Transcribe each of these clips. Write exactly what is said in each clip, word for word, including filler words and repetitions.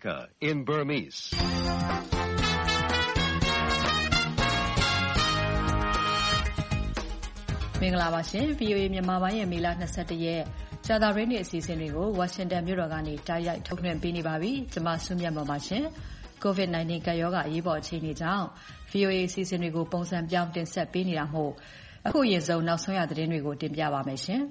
America in Burmese. မင်္ဂလာပါရှင် V O A မြန်မာပိုင်းရဲ့မေလtwenty-oneရက်ကြာသပတေးနေ့အစီအစဉ်တွေကို Washington မြို့တော်ကနေတိုက်ရိုက်ထုတ်လွှင့်ပေးနေပါပြီ။ကျွန်မစုမြတ်မောင်ပါရှင်။ COVID nineteen ကပ်ရောဂါအရေးပေါ်အခြေအနေကြောင့် V O A အစီအစဉ်တွေကိုပုံစံပြောင်းတင်ဆက်ပေးနေတာမို့အခုအရင်ဆုံးနောက်ဆုံးရသတင်းတွေကိုတင်ပြပါမယ်ရှင်။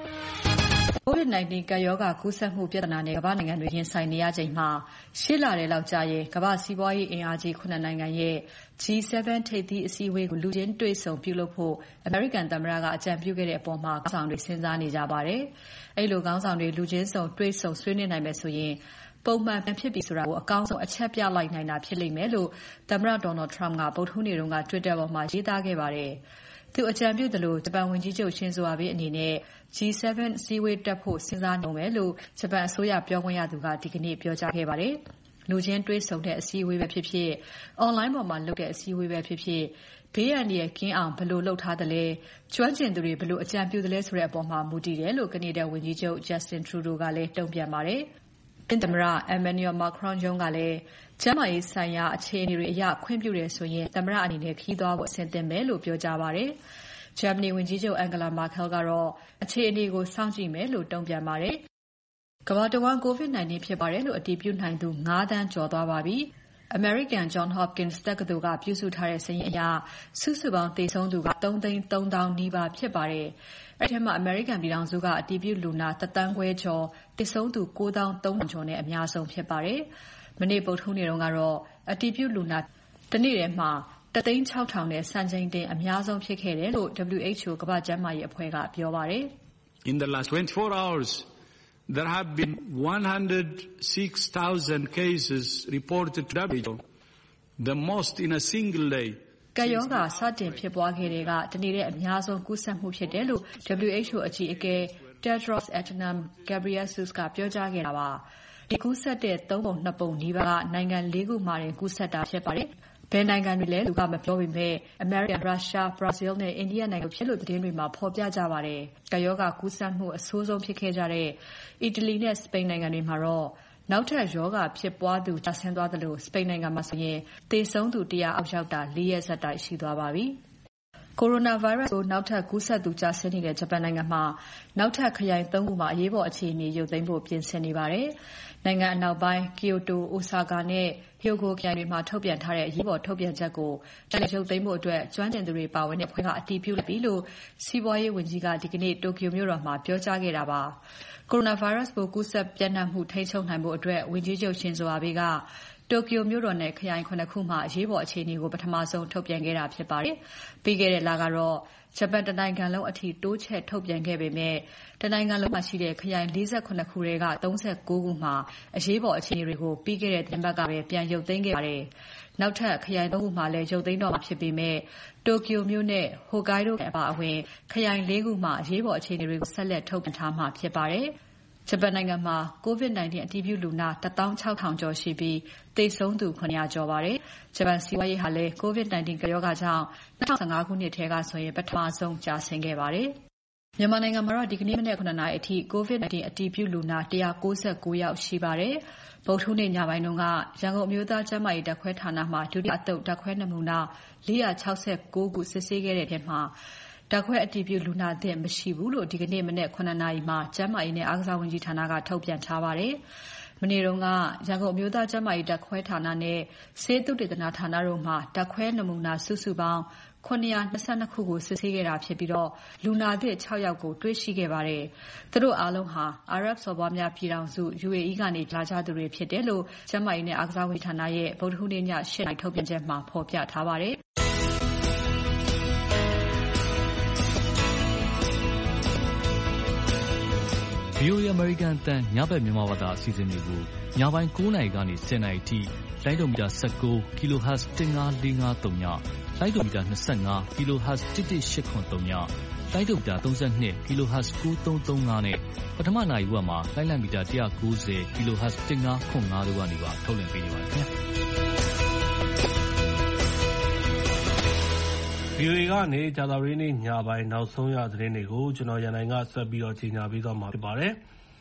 COVID nineteen ကပ်ရောဂါကူးစက်မှုပြဿနာနဲ့ကမ္ဘာနိုင်ငံတွေရင်ဆိုင်နေရချိန်မှာရှေ့လထဲလောက်ကြာရင်ကမ္ဘာစီးပွားရေးအင်အားကြီးsevenနိုင်ငံရဲ့ G seven ထိပ်သီးအစည်းအဝေးကိုလူချင်းတွေ့ဆုံပြုလုပ်ဖို့အမေရိကန်သမ္မတကအကြံပြုခဲ့တဲ့အပေါ်မှာခေါင်းဆောင်တွေစဉ်းစားနေကြပါတယ်။အဲဒီလိုခေါင်းဆောင်တွေလူချင်းဆုံတွေ့ဆုံဆွေးနွေးနိုင်မယ်ဆိုရင်ပုံမှန်ပြန်ဖြစ်ပြီဆိုတာကိုအကောင်းဆုံးအချက်ပြလိုက်နိုင်တာဖြစ်လိမ့်မယ်လို့သမ္မတ Donald Trump ကဗုဒ္ဓဟူးနေ့က Twitter ပေါ်မှာရေးသားခဲ့ပါတယ်။သူအကြံပြုသလိုဂျပန်ဝန်ကြီးချုပ်ရှင်ဇိုအာဘေးအနေနဲ့ G seven အစည်းအဝေးတက်ဖို့စဉ်းစားနေမယ်လို့ဂျပန်အစိုးရပြောခွင့်ရသူကဒီကနေ့ပြောကြားခဲ့ပါတယ်။လူချင်းတွေ့ဆုံတဲ့အစည်းအဝေးပဲဖြစ်ဖြစ် online ပေါ်မှာလုပ်တဲ့အစည်းအဝေးပဲဖြစ်ဖြစ်ဘေးအန္တရာယ်ကင်းအောင်ဘယ်လိုလုပ်ထားသလဲကျွမ်းကျင်သူတွေဘယ်လိုအကြံပြုသလဲဆိုတဲ့အပေါ်မှာမူတည်တယ်လို့ကနေဒါဝန်ကြီးချုပ် Justin Trudeau ကလည်းတုံ့ပြန်ပါတယ်။သမ္မတ Emmanuel Macron ရုံးကလည်းကျန်းမာရေးဆိုင်ရာအခြေအနေတွေအရခွင့်ပြုတယ်ဆိုရင်သမ္မတအနေနဲ့ခရီးသွားဖို့အဆင်သင့်ပဲလို့ပြောကြားပါတယ်။ဂျာမနီဝန်ကြီးချုပ် Angela Merkel ကတော့အခြေအနေကိုစောင့်ကြည့်မယ်လို့တုံ့ပြန်ပါတယ်။ကမ္ဘာတဝန်း COVID nineteen ဖြစ်ပါတယ်လို့အတည်ပြုနိုင်သူfiveသန်းကျော်သွားပါပြီ။ အမေရိကန် Johns Hopkins တက္ကသိုလ်ကပြုစုထားတဲ့စာရင်းအရစုစုပေါင်းသေဆုံးသူကthreeသိန်းthreeသောင်းနီးပါးဖြစ်ပါတယ်။အဲဒီထဲမှာအမေရိကန်ပြည်ထောင်စုကအတည်ပြုလူနာoneသန်းခွဲကျော်သေဆုံးသူnineသောင်းthreeထောင်ကျော်နဲ့အများဆုံးဖြစ်ပါတယ်။မနေ့ဗုဒ္ဓဟူးနေ့တုန်းကတော့အတည်ပြုလူနာတစ်နေ့ထဲမှာoneသိန်းsixထောင်နဲ့စံချိန်တင်အများဆုံးဖြစ်ခဲ့တယ်လို့ W H O ကမ္ဘာ့ကျန်းမာရေးအဖွဲ့ကပြောပါတယ်။ In the last twenty-four hours there have been one hundred six thousand cases reported to W H O, the most in a single day. ကပ်ရောဂါစတင်ဖြစ်ပွားခဲ့တဲ့ကတနေ့တဲ့အများဆုံးကူးစက်မှုဖြစ်တယ်လို့ W H O အကြီးအကဲ Tedros Adhanom Ghebreyesus ကပြောကြားခဲ့တာပါ။ဒီကူးစက်တဲ့သုံးပုံနှစ်ပုံနီးပါးကနိုင်ငံ၄ခုမှာတင်ကူးစက်တာဖြစ်ပါတယ်။ဘယ်နိုင်ငံတွေလဲလူကမပြောပေမဲ့ America, Russia, Brazil နဲ့ India နိုင်ငံဖြစ်လို့သတင်းတွေမှာဖော်ပြကြပါတယ်။ကပ်ရောဂါကူးစက်မှုအဆိုးဆုံးဖြစ်ခဲ့ကြတဲ့အီတလီနဲ့စပိန်နိုင်ငံတွေမှာတော့နောက်ထပ်ရောဂါဖြစ်ပွားသူကျဆင်းသွားသလိုစပိန်နိုင်ငံမှာဆိုရင်သေဆုံးသူone hundredအောက်ရောက်တာfourရက်ဆက်တိုက်ရှိသွားပါပြီ။ Coronavirus ကိုနောက်ထပ်ကူးစက်သူကျဆင်းနေတဲ့ဂျပန်နိုင်ငံမှာနောက်ထပ်ခရိုင်threeခုမှာအရေးပေါ်အခြေအနေရုပ်သိမ်းဖို့ပြင်ဆင်နေပါတယ်။နိုင်ငံအနောက်ပိုင်း Kyoto, Osaka နဲ့ Hyogo ခရိုင်တွေမှာထုတ်ပြန်ထားတဲ့အရေးပေါ်ထုတ်ပြန်ချက်ကိုပြန်လည်ရုပ်သိမ်းဖို့အတွက်ကျွမ်းကျင်သူတွေပါဝင်တဲ့အဖွဲ့ကအတည်ပြုလိုက်ပြီလို့စီးပွားရေးဝန်ကြီးကဒီကနေ့တိုကျိုမြို့တော်မှာပြောကြားခဲ့တာပါ။ Coronavirus ပိုးကူးစက်ပြန့်နှံ့မှုထိန်းချုပ်နိုင်ဖို့အတွက်ဝန်ကြီးချုပ်ရှင်ဇိုအာဘေးကတိုကျိုမြို့တော်နဲ့ခရိုင်sevenခုမှာအရေးပေါ်အခြေအနေကိုပထမဆုံးထုတ်ပြန်ခဲ့တာဖြစ်ပါတယ်။ပြီးခဲ့တဲ့လကတော့ဂျပန်တနိုင်ငံလုံးအထိတိုးချဲ့ထုတ်ပြန်ခဲ့ပေမဲ့တနိုင်ငံလုံးမှာရှိတဲ့ခရိုင်forty-sevenခုထဲကthirty-nineခုမှာအရေးပေါ်အခြေအနေတွေကိုပြီးခဲ့တဲ့သီတင်းပတ်ကပဲပြန်ရုပ်သိမ်းခဲ့ပါတယ်။နောက်ထပ်ခရိုင်threeခုမှာလည်းရုပ်သိမ်းတော့မှာဖြစ်ပေမဲ့တိုကျိုမြို့နဲ့ Hokkaido အပါအဝင်ခရိုင်fourခုမှာအရေးပေါ်အခြေအနေတွေကိုဆက်လက်ထုတ်ပြန်ထားမှာဖြစ်ပါတယ်။ဂျပန်နိုင်ငံမှာ COVID nineteen အတည်ပြုလူနာone thousand six thousandကျော်ရှိပြီးသေဆုံးသူseven hundredကျော်ပါတယ်။ဂျပန်စီးပွားရေးဟာလည်း COVID nineteen ကပ်ရောဂါကြောင့်twenty fifteenခုနှစ်ထဲကဆိုရင်ပထမဆုံးကျဆင်းခဲ့ပါတယ်။မြန်မာနိုင်ငံမှာတော့ဒီကနေ့မနက်nineနာရီအထိ COVID nineteen အတည်ပြုလူနာone hundred ninety-nineယောက်ရှိပါတယ်။ဗုဒ္ဓဟူးနေ့ညပိုင်းတုန်းကရန်ကုန်အမျိုးသားကျန်းမာရေးဓာတ်ခွဲဌာနမှာဒုတိယအသုတ်ဓာတ်ခွဲနမူနာfour hundred sixty-nineခုစစ်ဆေးခဲ့တဲ့ထဲမှာဓာတ်ခွဲအတည်ပြုလူနာသစ်မရှိဘူးလို့ဒီကနေ့မနက်nineနာရီမှာကျန်းမာရေးနဲ့အားကစားဝန်ကြီးဌာနကထုတ်ပြန်ထားပါတယ်။မနေ့တုန်းကရန်ကုန်အမျိုးသားကျန်းမာရေးဓာတ်ခွဲဌာနနဲ့ဆေးသုတေသနဌာနတို့မှာဓာတ်ခွဲနမူနာစုစုပေါင်းseven hundred twenty-twoခုကိုစစ်ဆေးခဲ့တာဖြစ်ပြီးတော့လူနာသစ်sixယောက်ကိုတွေ့ရှိခဲ့ပါတယ်။သူတို့အားလုံးဟာအာရပ်စော်ဘွားများပြည်ထောင်စု U A E ကနေလာကြသူတွေဖြစ်တယ်လို့ကျန်းမာရေးနဲ့အားကစားဝန်ကြီးဌာနရဲ့ဗုဒ္ဓဟူးနေ့ညeightနာရီထုတ်ပြန်ချက်မှာဖော်ပြထားပါတယ်။ V O A American အသံညဘက်မြန်မာဘာသာအစီအစဉ်တွေကိုညပိုင်းnineနာရီကနေtenနာရီထိလိုင်းဒိုမီတာnineteen ကီလိုဟတ်ဇ်one five four five threeညလိုင်းဒိုမီတာtwenty-fiveကီလိုဟတ်ဇ်one one eight seven threeညလိုင်းဒိုမီတာthirty-twoကီလိုဟတ်ဇ်nine three three fiveနဲ့ပထမနာရီဝက်မှာလိုင်းလံမီတာone ninetyကီလိုဟတ်ဇ်fifteen five fiveတို့ကနေပါထုတ်လွှင့်ပေးနေပါတယ်ခင်ဗျာ V O A ကနေကြာသပတေးနေ့ညပိုင်းနောက်ဆုံးရသတင်းတွေကိုကျွန်တော်ရန်နိုင်ကဆက်ပြီးတော့ကြီးညာပေးသွားမှာဖြစ်ပါတယ်။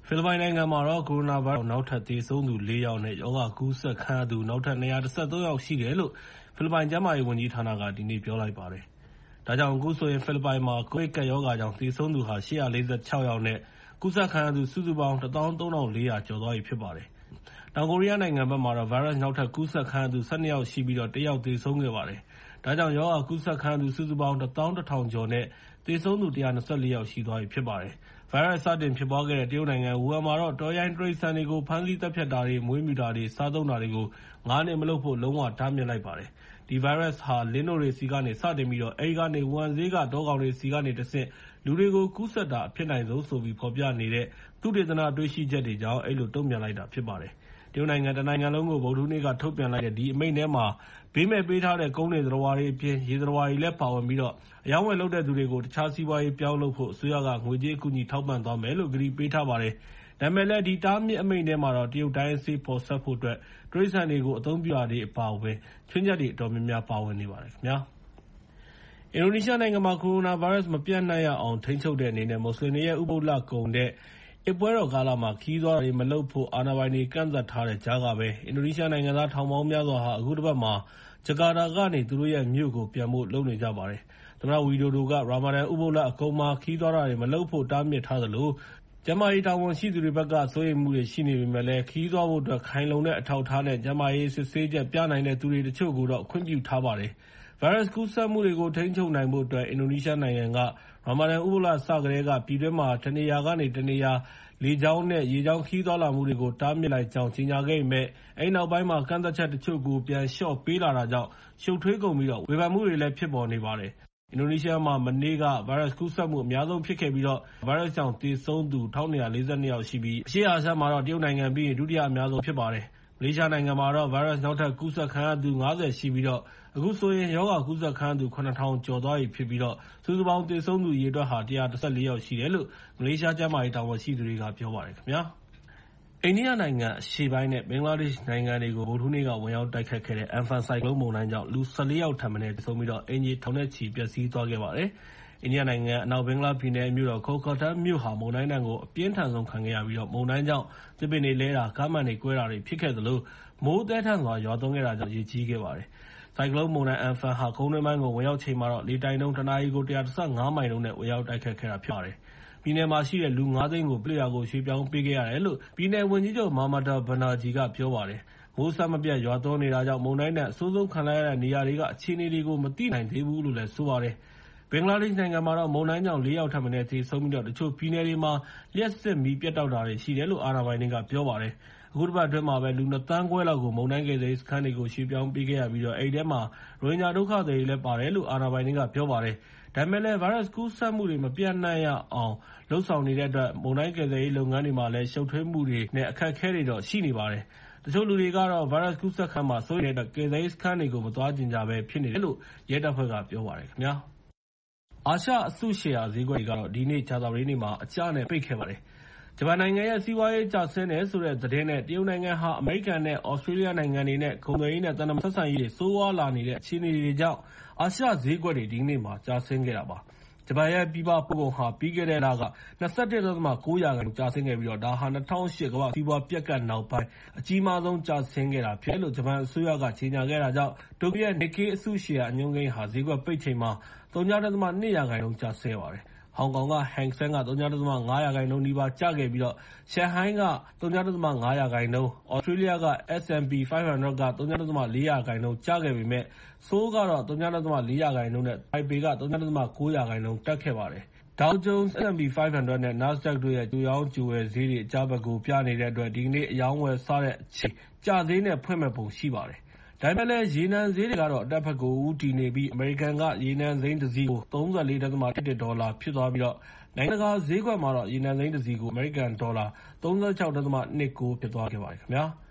ဖိလစ်ပိုင်နိုင်ငံမှာတော့ကိုရိုနာဗိုင်းရပ်စ်နောက်ထပ်သေဆုံးသူလေးယောက်နဲ့ရောဂါကူးစက်ခံရသူနောက်ထပ်၂၁၃ယောက်ရှိတယ်လို့ဖိလစ်ပိုင်ကျန်းမာရေးဝန်ကြီးဌာနကဒီနေ့ပြောလိုက်ပါတယ်။ဒါကြောင့်အခုဆိုရင်ဖိလစ်ပိုင်မှာကိုဗစ်ကပ်ရောဂါကြောင့်သေဆုံးသူဟာ၈၄၆ယောက်နဲ့ကူးစက်ခံရသူစုစုပေါင်း၁သောင်းသုံးထောင်လေးရာကျော်သွားပြီဖြစ်ပါတယ်။တောင်ကိုရီးယားနိုင်ငံဘက်မှာတော့ဗိုင်းရပ်စ်နောက်ထပ်ကူးစက်ခံရသူ၁၂ယောက်ရှိပြီးတော့တစ်ယောက်သေဆုံးခဲ့ပါတယ်။ဒါကြောင့်ရောဂါကူးစက်ခံရသူစုစုပေါင်းတစ်သောင်းတစ်ထောင်ကျော်နဲ့သေဆုံးသူ၁၂၄ယောက်ရှိသွားပြီဖြစ်ပါတယ်။ဗိုင်းရပ်စ်စတင်ဖြစ်ပွားခဲ့တဲ့တရုတ်နိုင်ငံဝူဟန်မှာတော့တော်ရိုင်းတိရစ္ဆာန်တွေကိုဖမ်းဆီးသတ်ဖြတ်တာတွေမွေးမြူတာတွေစားသုံးတာတွေကိုငါးနှစ်မလုပ်ဖို့လုံးဝတားမြစ်လိုက်ပါတယ်။ဒီဗိုင်းရပ်စ်ဟာလင်းနိုတွေစီကနေစတင်ပြီးတော့အဲဒီကနေဝူဟန်ဈေးကတောကောင်တွေစီကနေတဆင့်လူတွေကိုကူးစက်တာအဖြစ်နိုင်ဆုံးဆိုပြီးဖော်ပြနေတဲ့သုတေသနတွေ့ရှိချက်တွေကြောင့်အဲဒီလိုတုံ့ပြန်လိုက်တာဖြစ်ပါတယ်။တရုတ်နိုင်ငံတနိုင်ငံလုံးကိုဗုဒ္ဓဟူးနေ့ကထုတ်ပြန်လိုက်တဲ့ဒီအမိန့်ထဲမှာဘေးမဲ့ပေးထားတဲ့ကုန်းတွေသတ္တဝါတွေအပြင်ရေသတ္တဝါတွေလည်းပါဝင်ပြီးတော့အယောင်းဝယ်လုပ်တဲ့သူတွေကိုတခြားစီးပွားရေးပြောင်းလုပ်ဖို့အစိုးရကငွေကြေးအကူအညီထောက်ပံ့သွားမယ်လို့ကတိပေးထားပါတယ်။ဒါပေမဲ့လည်းဒီတားမြစ်အမိန့်ထဲမှာတော့တရုတ်တိုင်းဆေးပေါ်ဆက်ဖို့အတွက်တိရစ္ဆာန်တွေကိုအသုံးပြုတာတွေအပါအဝင်ချွင်းချက်တွေအတော်များများပါဝင်နေပါတယ်ခင်ဗျာ။အင်ဒိုနီးရှားနိုင်ငံမှာကိုရိုနာဗိုင်းရပ်စ်မပြန့်နှံ့ရအောင်ထိန်းချုပ်တဲ့အနေနဲ့မွတ်စလင်တွေရဲ့ဥပုသ်လကုန်တဲ့ဧပွဲတော်ကာလမှာခီးသွားတွေမလုပ်ဖို့အာဏာပိုင်တွေကန့်သတ်ထားတဲ့ကြားကပဲအင်ဒိုနီးရှားနိုင်ငံသားထောင်ပေါင်းများစွာဟာအခုတစ်ပတ်မှာဂျကာတာကနေသူတို့ရဲ့မြို့ကိုပြန်ဖို့လုပ်နေကြပါတယ်။သမ္မတဝီဒိုဒိုကရာမာဒန်ဥပုသ်လအကုန်မှာခီးသွားတာတွေမလုပ်ဖို့တားမြစ်ထားသလိုကျန်းမာရေးတာဝန်ရှိသူတွေဘက်ကစိုးရိမ်မှုတွေရှိနေပေမဲ့လည်းခီးသွားဖို့အတွက်ခိုင်လုံတဲ့အထောက်အထားနဲ့ကျန်းမာရေးစစ်ဆေးချက်ပြနိုင်တဲ့သူတွေတချို့ကိုတော့ခွင့်ပြုထားပါတယ်။ဗိုင်းရပ်စ်ကူးစက်မှုတွေကိုထိန်းချုပ်နိုင်ဖို့အတွက်အင်ဒိုနီးရှားနိုင်ငံကရာမာဒန်ဥပုသ်လစကတည်းကပြည်တွင်းမှာတနေရာကနေတနေရာလေကြောင်းနဲ့ရေကြောင်းခီးသွားလာမှုတွေကိုတားမြစ်လိုက်ကြောင်းကြေညာခဲ့ပေမဲ့အဲဒီနောက်ပိုင်းမှာကန့်သတ်ချက်တချို့ကိုပြန်လျှော့ပေးလာတာကြောင့်ရှုပ်ထွေးကုန်ပြီးတော့ဝေဖန်မှုတွေလည်းဖြစ်ပေါ်နေပါတယ်။အင်ဒိုနီးရှားမှာမနေ့ကဗိုင်းရပ်စ်ကူးစက်မှုအများဆုံးဖြစ်ခဲ့ပြီးတော့ဗိုင်းရပ်စ်ကြောင့်သေဆုံးသူ၁၂၄၂ယောက်ရှိပြီးအရှေ့အာရှမှာတော့တရုတ်နိုင်ငံပြီးရင်ဒုတိယအများဆုံးဖြစ်ပါတယ်။မလေးရှားနိုင်ငံမှာတော့ဗိုင်းရပ်စ်နောက်ထပ်ကူးစက်ခံရသူ၅၀ရှိပြီးတော့အခုဆိုရင်ရောဂါကူးစက်ခံရသူ၇ထောင်ကျော်သွားပြီဖြစ်ပြီးတော့စုစုပေါင်းသေဆုံးသူအရေအတွက်ဟာ၁၁၄ယောက်ရှိတယ်လို့မလေးရှားကျန်းမာရေးတာဝန်ရှိသူတွေကပြောပါတယ်ခင်ဗျာ။အိန္ဒိယနိုင်ငံအရှေ့ပိုင်းနဲ့ဘင်္ဂလားဒေ့ရှ်နိုင်ငံတွေကိုဗုဒ္ဓဟူးနေ့ကဝင်ရောက်တိုက်ခတ်ခဲ့တဲ့ Amphan ဆိုင်ကလုန်းမုန်တိုင်းကြောင့်လူ၁၄ယောက်ထက်မနည်းသေဆုံးပြီးတော့အိမ်ခြေထောင်နဲ့ချီပျက်စီးသွားခဲ့ပါတယ်။အိန္ဒိယနိုင်ငံအနောက်ဘင်္ဂလားပြည်နယ်မြို့တော်ကိုလ်ကာတာမြို့ဟာမုန်တိုင်းဒဏ်ကိုအပြင်းထန်ဆုံးခံခဲ့ရပြီးတော့မုန်တိုင်းကြောင့်သစ်ပင်တွေလဲတာကားမှန်တွေကွဲတာတွေဖြစ်ခဲ့သလိုမိုးသည်းထန်စွာရွာသွန်းခဲ့တာကြောင့်ရေကြီးခဲ့ပါတယ်။ဆိုင်ကလုန်းမုန်တိုင်း Amphan ဟာကုန်းတွင်းပိုင်းကိုဝင်ရောက်ချိန်မှာတော့လေတိုက်နှုန်းတနာရီကို၁၁၅မိုင်နှုန်းနဲ့ဝင်ရောက်တိုက်ခတ်ခဲ့တာဖြစ်ပါတယ်။ပြည်နယ်မှာရှိတဲ့လူငါးသိန်းကိုပြည့်ရွာကိုရွှေ့ပြောင်းပေးခဲ့ရတယ်လို့ပြည်နယ်ဝန်ကြီးချုပ်မာမာတာဘန်နာဂျီကပြောပါတယ်။မိုးဆက်မပြတ်ရွာသွန်းနေတာကြောင့်မုန်တိုင်းနဲ့အဆိုးဆုံးခံလိုက်ရတဲ့နေရာတွေကအခြေအနေတွေကိုမသိနိုင်သေးဘူးလို့လည်းဆိုပါတယ်။ဘင်္ဂလားဒေ့ရှ်နိုင်ငံမှာတော့မုန်တိုင်းကြောင့်လေးယောက်ထပ်မံသေဆုံးပြီးတော့တချို့ပြည်နယ်တွေမှာလျှပ်စစ်မီးပြတ်တောက်တာတွေရှိတယ်လို့အာဏာပိုင်တွေကပြောပါတယ်။အခုတစ်ပတ်အတွင်းမှာပဲလူနှစ်သန်းခွဲလောက်ကိုမုန်တိုင်းကယ်ဆယ်ရေးစခန်းတွေကိုရွှေ့ပြောင်းပေးခဲ့ရပြီးတော့အဲဒီထဲမှာရိုဟင်ဂျာဒုက္ခသည်တွေလည်းပါတယ်လို့အာဏာပိုင်တွေကပြောပါတယ်။ဒါပေမဲ့လည်းဗိုင်းရပ်စ်ကူးစက်မှုတွေမပြန့်နှံ့ရအောင်လုပ်ဆောင်နေတဲ့အတွက်မုန်တိုင်းကယ်ဆယ်ရေးလုပ်ငန်းတွေမှာလည်းရှုပ်ထွေးမှုတွေနဲ့အခက်အခဲတွေတော့ရှိနေပါတယ်။တချို့လူတွေကတော့ဗိုင်းရပ်စ်ကူးစက်ခံမှာစိုးရိမ်တဲ့အတွက်ကယ်ဆယ်ရေးစခန်းတွေကိုမသွားချင်ကြပဲဖြစ်နေတယ်လို့ရဲတပ်ဖွဲ့ကပြောပါတယ်ခင်ဗျာ။အာရှအစုရှယ်ယာဈေးကွက်တွေကတော့ဒီနေ့ကြာသပတေးနေ့မှာအကျနဲ့ပိတ်ခဲ့ပါတယ်။ဂျပန်နိုင်ငံရဲ့စီးပွားရေးကျဆင်းတယ်ဆိုတဲ့သတင်းနဲ့တရုတ်နိုင်ငံဟာအမေရိကန်နဲ့ဩစတြေးလျနိုင်ငံတွေနဲ့ကုန်သွယ်ရေးနဲ့သံတမန်ဆက်ဆံရေးတွေဆိုးဝါးလာနေတဲ့အခြေအနေတွေကြောင့်အာရှဈေးကွက်တွေဒီနေ့မှာကျဆင်းခဲ့တာပါ။ဂျပန်ရဲ့ပြည်ပပို့ကုန်ဟာပြီးခဲ့တဲ့လက၂၁.၉ ရာခိုင်နှုန်းကျဆင်းခဲ့ပြီးတော့ဒါဟာ၂၀၀၈ ကမ္ဘာ့စီးပွားပျက်ကပ်နောက်ပိုင်းအကြီးမားဆုံးကျဆင်းခဲ့တာဖြစ်တယ်လို့ဂျပန်အစိုးရကကြေညာခဲ့တာကြောင့်တိုကျိုရဲ့ Nikkei အစုရှယ်ယာအညွှန်းကိန်းဟာဈေးကွက်ပိတ်ချိန်မှာဝ.၂ ရာခိုင်နှုန်းကျဆင်းခဲ့ပါတယ်။ဟောင်ကောင်က Hang Seng ကဝ.၅ ရာခိုင်နှုန်းနီးပါးကျခဲ့ပြီးတော့ရှန်ဟိုင်းကဝ.၅ ရာခိုင်နှုန်း၊ သြစတြေးလျက S and P ၅၀၀ ကဝ.၄ ရာခိုင်နှုန်းကျခဲ့ပေမဲ့ဆိုးလ်ကတော့ဝ.၄ ရာခိုင်နှုန်းနဲ့ထိုင်ပေကဝ.၉ ရာခိုင်နှုန်းတက်ခဲ့ပါတယ်။ Dow Jones, S and P ၅၀၀ နဲ့ Nasdaq တို့ရဲ့ကြိုရောင်းကြိုဝယ်ဈေးတွေအကျဘက်ကိုပြနေတဲ့အတွက်ဒီကနေ့အရောင်းအဝယ်စတဲ့အချိန်ကျဈေးနဲ့ဖွင့်မဲ့ပုံရှိပါတယ်။ဒါပေမဲ့လည်းရေနံဈေးတွေကတော့အတက်ဘက်ကိုဦးတည်နေပြီးအမေရိကန်ကရေနံစိမ်းတစ်စီးကို၃၄.၁၁ ဒေါ်လာဖြစ်သွားပြီးတော့နိုင်ငံတကာဈေးကွက်မှာတော့ရေနံစိမ်းတစ်စီးကိုအမေရိကန်ဒေါ်လာ၃၆.၂၉ ဖြစ်သွားခဲ့ပါတယ်ခင်ဗျာ။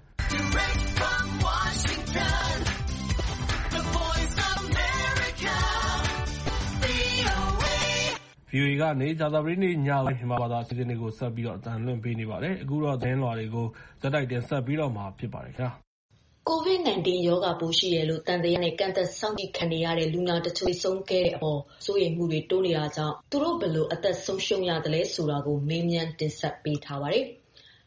ဗီအိုအေ ကနေကြာသပတေးနေ့ညပိုင်းမြန်မာဘာသာအစီအစဉ်တွေကိုဆက်ပြီးတော့အသံလွှင့်ပေးနေပါတယ်။အခုတော့သတင်းလွှာတွေကိုဇာတ်တိုက်တင်ဆက်ပြီးတော့မှာဖြစ်ပါတယ်ခင်ဗျာ။ ကိုဗစ် ၁၉ ရောဂါပိုးရှိတယ်လို့သံသယနဲ့ကန့်သက်စောင့်ကြည့်ခံနေရတဲ့လူနာတချို့ဆုံးခဲ့တဲ့အပေါ်စိုးရိမ်မှုတွေတိုးနေတာကြောင့်သူတို့ဘယ်လိုအသက်ဆုံးရှုံးရသလဲဆိုတာကိုမေးမြန်းတင်ဆက်ပေးထားပါတယ်။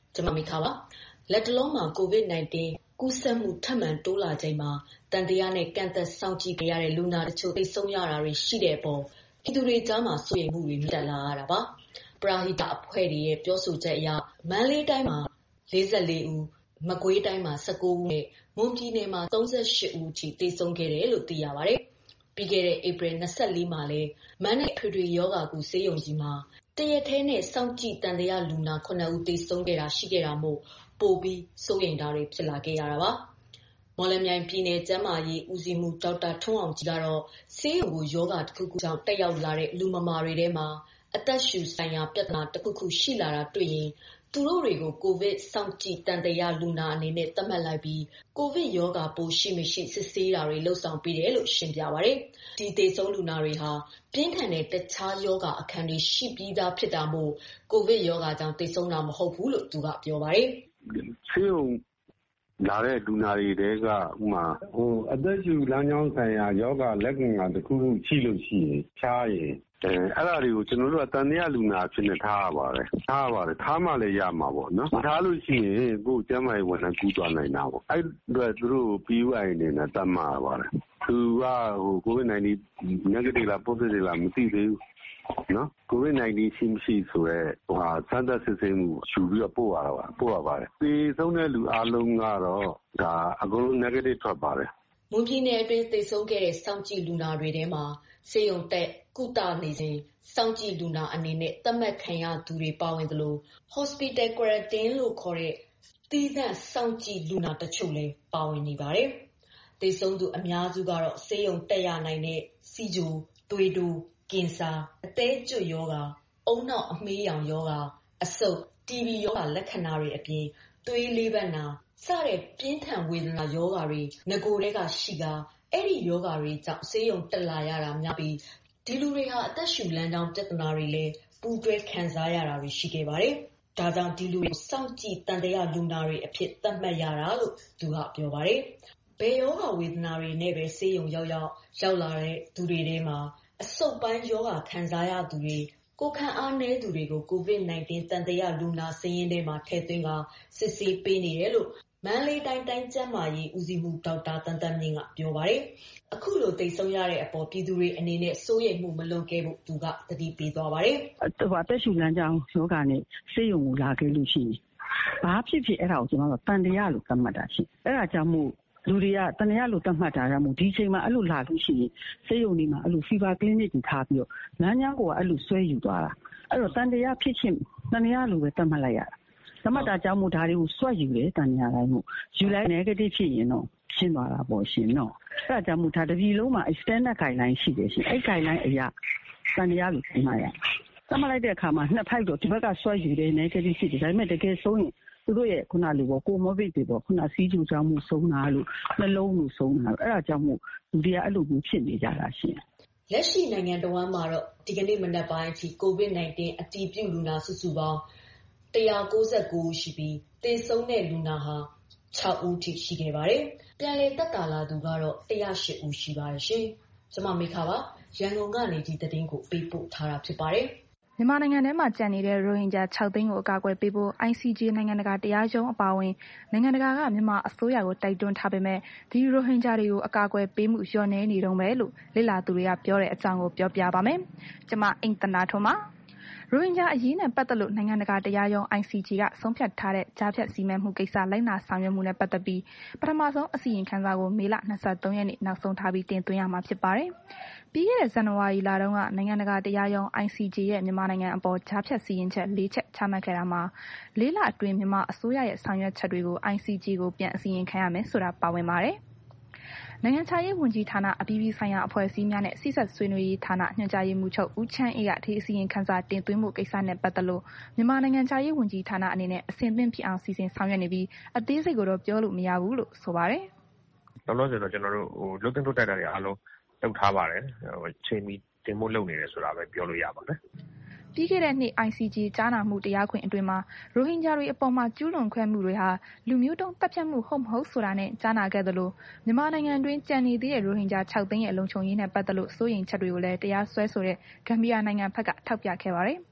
ကျွန်မမိခါပါလက်တလုံးမှာ ကိုဗစ် ၁၉ ကူးစက်မှုထပ်မံတိုးလာချိန်မှာတန်တရားနဲ့ကန့်သက်စောင့်ကြည့်ကြရတဲ့လူနာတချို့သိဆုံးရတာတွေရှိတဲ့အပေါ်ပြည်သူတွေကြားမှာစိုးရိမ်မှုတွေမြင့်တက်လာရတာပါပရာဟိတအဖွဲ့တွေရဲ့ပြောဆိုချက်အရမန္တလေးတိုင်းမှာ၄၄ဦးမကွေးတိုင်းမှာ၁၉ဦးနဲ့မွန်ပြည်နယ်မှာ၃၈ဦးထိသေဆုံးခဲ့တယ်လို့သိရပါတယ်ပြီးခဲ့တဲ့ဧပြီ၂၄မှာလည်းမန္တလေးထွေထွေယောဂါကုဆေးရုံကြီးမှာတရက်ထဲနဲ့စောင့်ကြည့်တန်တရားလူနာခုနှစ်ဦးသေဆုံးခဲ့တာရှိခဲ့တာမို့ပိုပြီးစိုးရိမ်တာတွေဖြစ်လာခဲ့ရတာပါမော်လမြိုင်ပြည်နယ်ကျန်းမာရေးဦးစီးမှုဒေါက်တာထွန်းအောင်ကြီးကတော့ဆေးရုံကိုယောဂါတစ်ခုခုကြောင့်တက်ရောက်လာတဲ့လူမမာတွေထဲမှာအသက်ရှူဆိုင်ရာပြဿနာတစ်ခုခုရှိလာတာတွေ့ရင်သူတို့တွေကိုကိုဗစ်စောင့်ကြည့်တန်တရားလူနာအနေနဲ့သတ်မှတ်လိုက်ပြီးကိုဗစ်ယောဂါပိုးရှိမရှိစစ်ဆေးတာတွေလှုပ်ဆောင်ပေးတယ်လို့ရှင်းပြပါတယ်။ဒီသေဆုံးလူနာတွေဟာပြင်းထန်တဲ့တခြားယောဂါအခန်းတွေရှိပြီးသားဖြစ်တာမို့ကိုဗစ်ယောဂါကြောင့်သေဆုံးတာမဟုတ်ဘူးလို့သူကပြောပါတယ်။ဆေးရုံလာတဲ့လူနာတွေတဲကဥမာဟိုအသက်ရှူလမ်းကြောင်းဆိုင်ရာယောဂလက္ခဏာတစ်ခုခုရှိလို့ရှိရင်ချားရင်အဲအဲ့ဒါတွေကိုကျွန်တော်တို့ကတန်တရားလူနာဖြစ်နေထားရပါတယ်ထားရပါတယ်ထားမှလည်းရမှာပေါ့နော်ထားလို့ရှိရင်ကိုယ်ကျန်းမာရေးဝန်ထမ်းကူးသွားနိုင်တာပေါ့အဲ့အတွက်သူတို့ P U I အနေနဲ့တတ်မှာပါတယ်သူကဟို ကိုဗစ် ၁၉ negative လား positive လားမသိသေးဘူးနော်ကိုဗစ် ၁၉ ရှိမရှိဆိုရဲဟိုဟာစမ်းသပ်စစ်ဆေးမှုယူပြီးတော့ပို့ရတာပါပို့ရပါတယ်ဒီဆုံးတဲ့လူအားလုံးကတော့ဒါအကုန်လုံး negative ထွက်ပါတယ်မွန်ပြည်နယ်အတွင်းသေဆုံးခဲ့တဲ့စောင့်ကြည့်လူနာတွေထဲမှာဆေးရုံတက်ကုသနေစဉ်စောင့်ကြည့်လူနာအနေနဲ့သတ်မှတ်ခံရသူတွေပါဝင်သလို hospital quarantine လို့ခေါ်တဲ့သီးသန့်စောင့်ကြည့်လူနာတချို့လည်းပါဝင်နေပါတယ်။သေဆုံးသူအများစုကတော့ဆေးရုံတက်ရနိုင်တဲ့စီဂျိုသွေးတိုးကင်ဆာအသေးကျွတ်ယောဂါအုံနောက်အမေးရောင်ယောဂါအဆုတ်တီဘီယောဂါလက္ခဏာတွေအပြင်သွေးလေးပတ်နာစတဲ့ပြင်းထန်ဝေဒနာယောဂါတွေငကိုယ်တွေကရှိကအဲ့ဒီယောဂါတွေကြောင့်ဆေးရုံတက်လာရတာများပြီးဒီလူတွေဟာအသက်ရှူလမ်းကြောင်းပြဿနာတွေလည်းပူးတွဲခံစားရတာတွေရှိခဲ့ပါတယ်။ဒါကြောင့်ဒီလူတွေစောင့်ကြည့်တန်တရားလူနာတွေအဖြစ်သတ်မှတ်ရတာလို့သူကပြောပါတယ်။ဘယ်ယောဂါဝေဒနာတွေနဲ့ပဲဆေးရုံရောက်ရောက်ရောက်လာတဲ့သူတွေထဲမှာအဆုတ်ပိုင်းယောဂါခံစားရသူတွေကိုခံအားနည်းသူတွေကိုကိုဗစ် ၁၉ တန်တရားလူနာစရင်းထဲမှာထည့်သွင်းကစစ်ဆေးပေးနေတယ်လို့မန္တလေးတိုင်းတိုင်းကျန်းမာရေးဦးစီးမှုဒေါက်တာတန်တန်မြင့်ကပြောပါတယ်။အခုလိုသိဆုံးရတဲ့အပေါ်ပြည်သူတွေအနေနဲ့စိုးရိမ်မှုမလွန်ကဲဖို့သူကသတိပေးသွားပါတယ်။အသက်ရှူလမ်းကြောင်းယောဂနဲ့ဆေးရုံကိုလာခဲ့လို့ရှိရင်ဘာဖြစ်ဖြစ်အဲ့ဒါကိုကျွန်တော်တို့တန်တရားလို့သတ်မှတ်တာရှိ။အဲ့ဒါကြောင့်မို့လူတွေကတန်တရားလို့သတ်မှတ်တာကမို့ဒီချိန်မှာအဲ့လိုလာလို့ရှိရင်ဆေးရုံဒီမှာအဲ့လို fever clinic ကိုထားပြီးတော့လမ်းကြောင်းကိုအဲ့လိုဆွဲယူသွားတာ။အဲ့တော့တန်တရားဖြစ်ချင်းတန်တရားလို့ပဲသတ်မှတ်လိုက်ရတာ။သမတ်တာကြောင့်မို့ဒါတွေကိုဆွတ်ယူတယ်တန်ညာတိုင်းမို့ယူလိုက် negative ဖြစ်ရင်တော့ရှင်းသွားတာပေါ့ရှင်နော်အဲဒါကြောင့်မို့ဒါတပြည်လုံးမှာ standard guideline ရှိတယ်ရှင်အဲ့ guideline အရာတန်တရားလို့သတ်မှတ်ရသတ်မှတ်လိုက်တဲ့အခါမှာနှစ်ဖိုက်တော့ဒီဘက်ကဆွတ်ယူတယ် negative ဖြစ်တယ်ဒါပေမဲ့တကယ်ဆုံးရင်သူတို့ရဲ့ခုနလိုပေါ့ comorbid တွေပေါ့ခုနစီးကျူကြောင့်မှုဆုံးတာလို့နှလုံးမှုဆုံးတာလို့အဲ့ဒါကြောင့်မို့လူတွေကအဲ့လိုမျိုးဖြစ်နေကြတာရှင်လက်ရှိနိုင်ငံတော်မှာတော့ဒီကနေ့မနက်ပိုင်းအထိကိုဗစ် ၁၉ အတည်ပြုလူနာစုစုပေါင်း၁၉၉ဦးရှိပြီးသေဆုံးတဲ့လူနာဟာ၆ဦးထိရှိခဲ့ပါတယ်။ပြန်လည်သက်သာလာသူကတော့၁၀၈ဦးရှိပါတယ်ရှင်။ကျွန်မမိခါပါရန်ကုန်ကနေဒီသတင်းကိုပေးပို့ထားတာဖြစ်ပါတယ်။မြန်မာနိုင်ငံထဲမှာကျန်နေတဲ့ရိုဟင်ဂျာ၆သိန်းကိုအကာအကွယ်ပေးဖို့ I C J နိုင်ငံတကာတရားရုံးအပါအဝင်နိုင်ငံတကာကမြန်မာအစိုးရကိုတိုက်တွန်းထားပေမဲ့ဒီရိုဟင်ဂျာတွေကိုအကာအကွယ်ပေးမှုလျော့နည်းနေတုန်းပဲလို့လေ့လာသူတွေကပြောတဲ့အကြောင်းကိုပြောပြပါမယ်။ကျွန်မအိမ်တနာထွန်းပါရိုဟင်ဂျာအရေးနဲ့ပတ်သက်လို့နိုင်ငံတကာတရားရုံး I C J ကဆုံးဖြတ်ထားတဲ့ကြားဖြတ်စီမံမှုကိစ္စလိုက်နာဆောင်ရွက်မှုနဲ့ပတ်သက်ပြီးပထမဆုံးအစီရင်ခံစာကိုမေလ၂၃ရက်နေ့နောက်ဆုံးထားပြီးတင်သွင်းရမှာဖြစ်ပါတယ်။ပြီးခဲ့တဲ့ဇန်နဝါရီလတုန်းကနိုင်ငံတကာတရားရုံး I C J ရဲ့မြန်မာနိုင်ငံအပေါ်ကြားဖြတ်စီရင်ချက်၄ချက်ချမှတ်ခဲ့တာမှာလေးလအတွင်းမြန်မာအစိုးရရဲ့ဆောင်ရွက်ချက်တွေကို I C J ကိုပြန်အစီရင်ခံရမယ်ဆိုတာပါဝင်ပါတယ်။နိုင်ငံခြားရေးဝန်ကြီးဌာနအပြည်ပြည်ဆိုင်ရာအဖွဲ့အစည်းများနဲ့စိစက်ဆွေးနွေးရေးဌာနညွှန်ကြားရေးမှူးချုပ်ဦးချမ်းအေးကဒီအစီရင်ခံစာတင်သွင်းမှုကိစ္စနဲ့ပတ်သက်လို့မြန်မာနိုင်ငံခြားရေးဝန်ကြီးဌာနအနေနဲ့အဆင်သင့်ဖြစ်အောင်စီစဉ်ဆောင်ရွက်နေပြီးအသေးစိတ်ကိုတော့ပြောလို့မရဘူးလို့ဆိုပါတယ်။လောလောဆယ်တော့ကျွန်တော်တို့ဟိုလုတ်တင်လုတ်တိုက်တာတွေအားလုံးလုပ်ထားပါတယ်။ဟိုချိန်မီတင်ဖို့လုပ်နေတယ်ဆိုတာပဲပြောလို့ရပါတယ်။ပြီးခဲ့တဲ့နှစ် I C J ကြားနာမှုတရားခွင်အတွင်းမှာရိုဟင်ဂျာတွေအပေါ်မှာကျူးလွန်ခွင့်မှုတွေဟာလူမျိုးတုံးတပ်ဖြတ်မှုဟုတ်မဟုတ်ဆိုတာနဲ့ကြားနာခဲ့သလိုမြန်မာနိုင်ငံတွင်းကြံနေသေးတဲ့ရိုဟင်ဂျာ၆သိန်းရဲ့လုံခြုံရေးနဲ့ပတ်သက်လို့စိုးရိမ်ချက်တွေကိုလည်းတရားစွဲဆိုတဲ့ဂမ်ဘီယာနိုင်ငံဘက်ကထောက်ပြခဲ့ပါတယ်။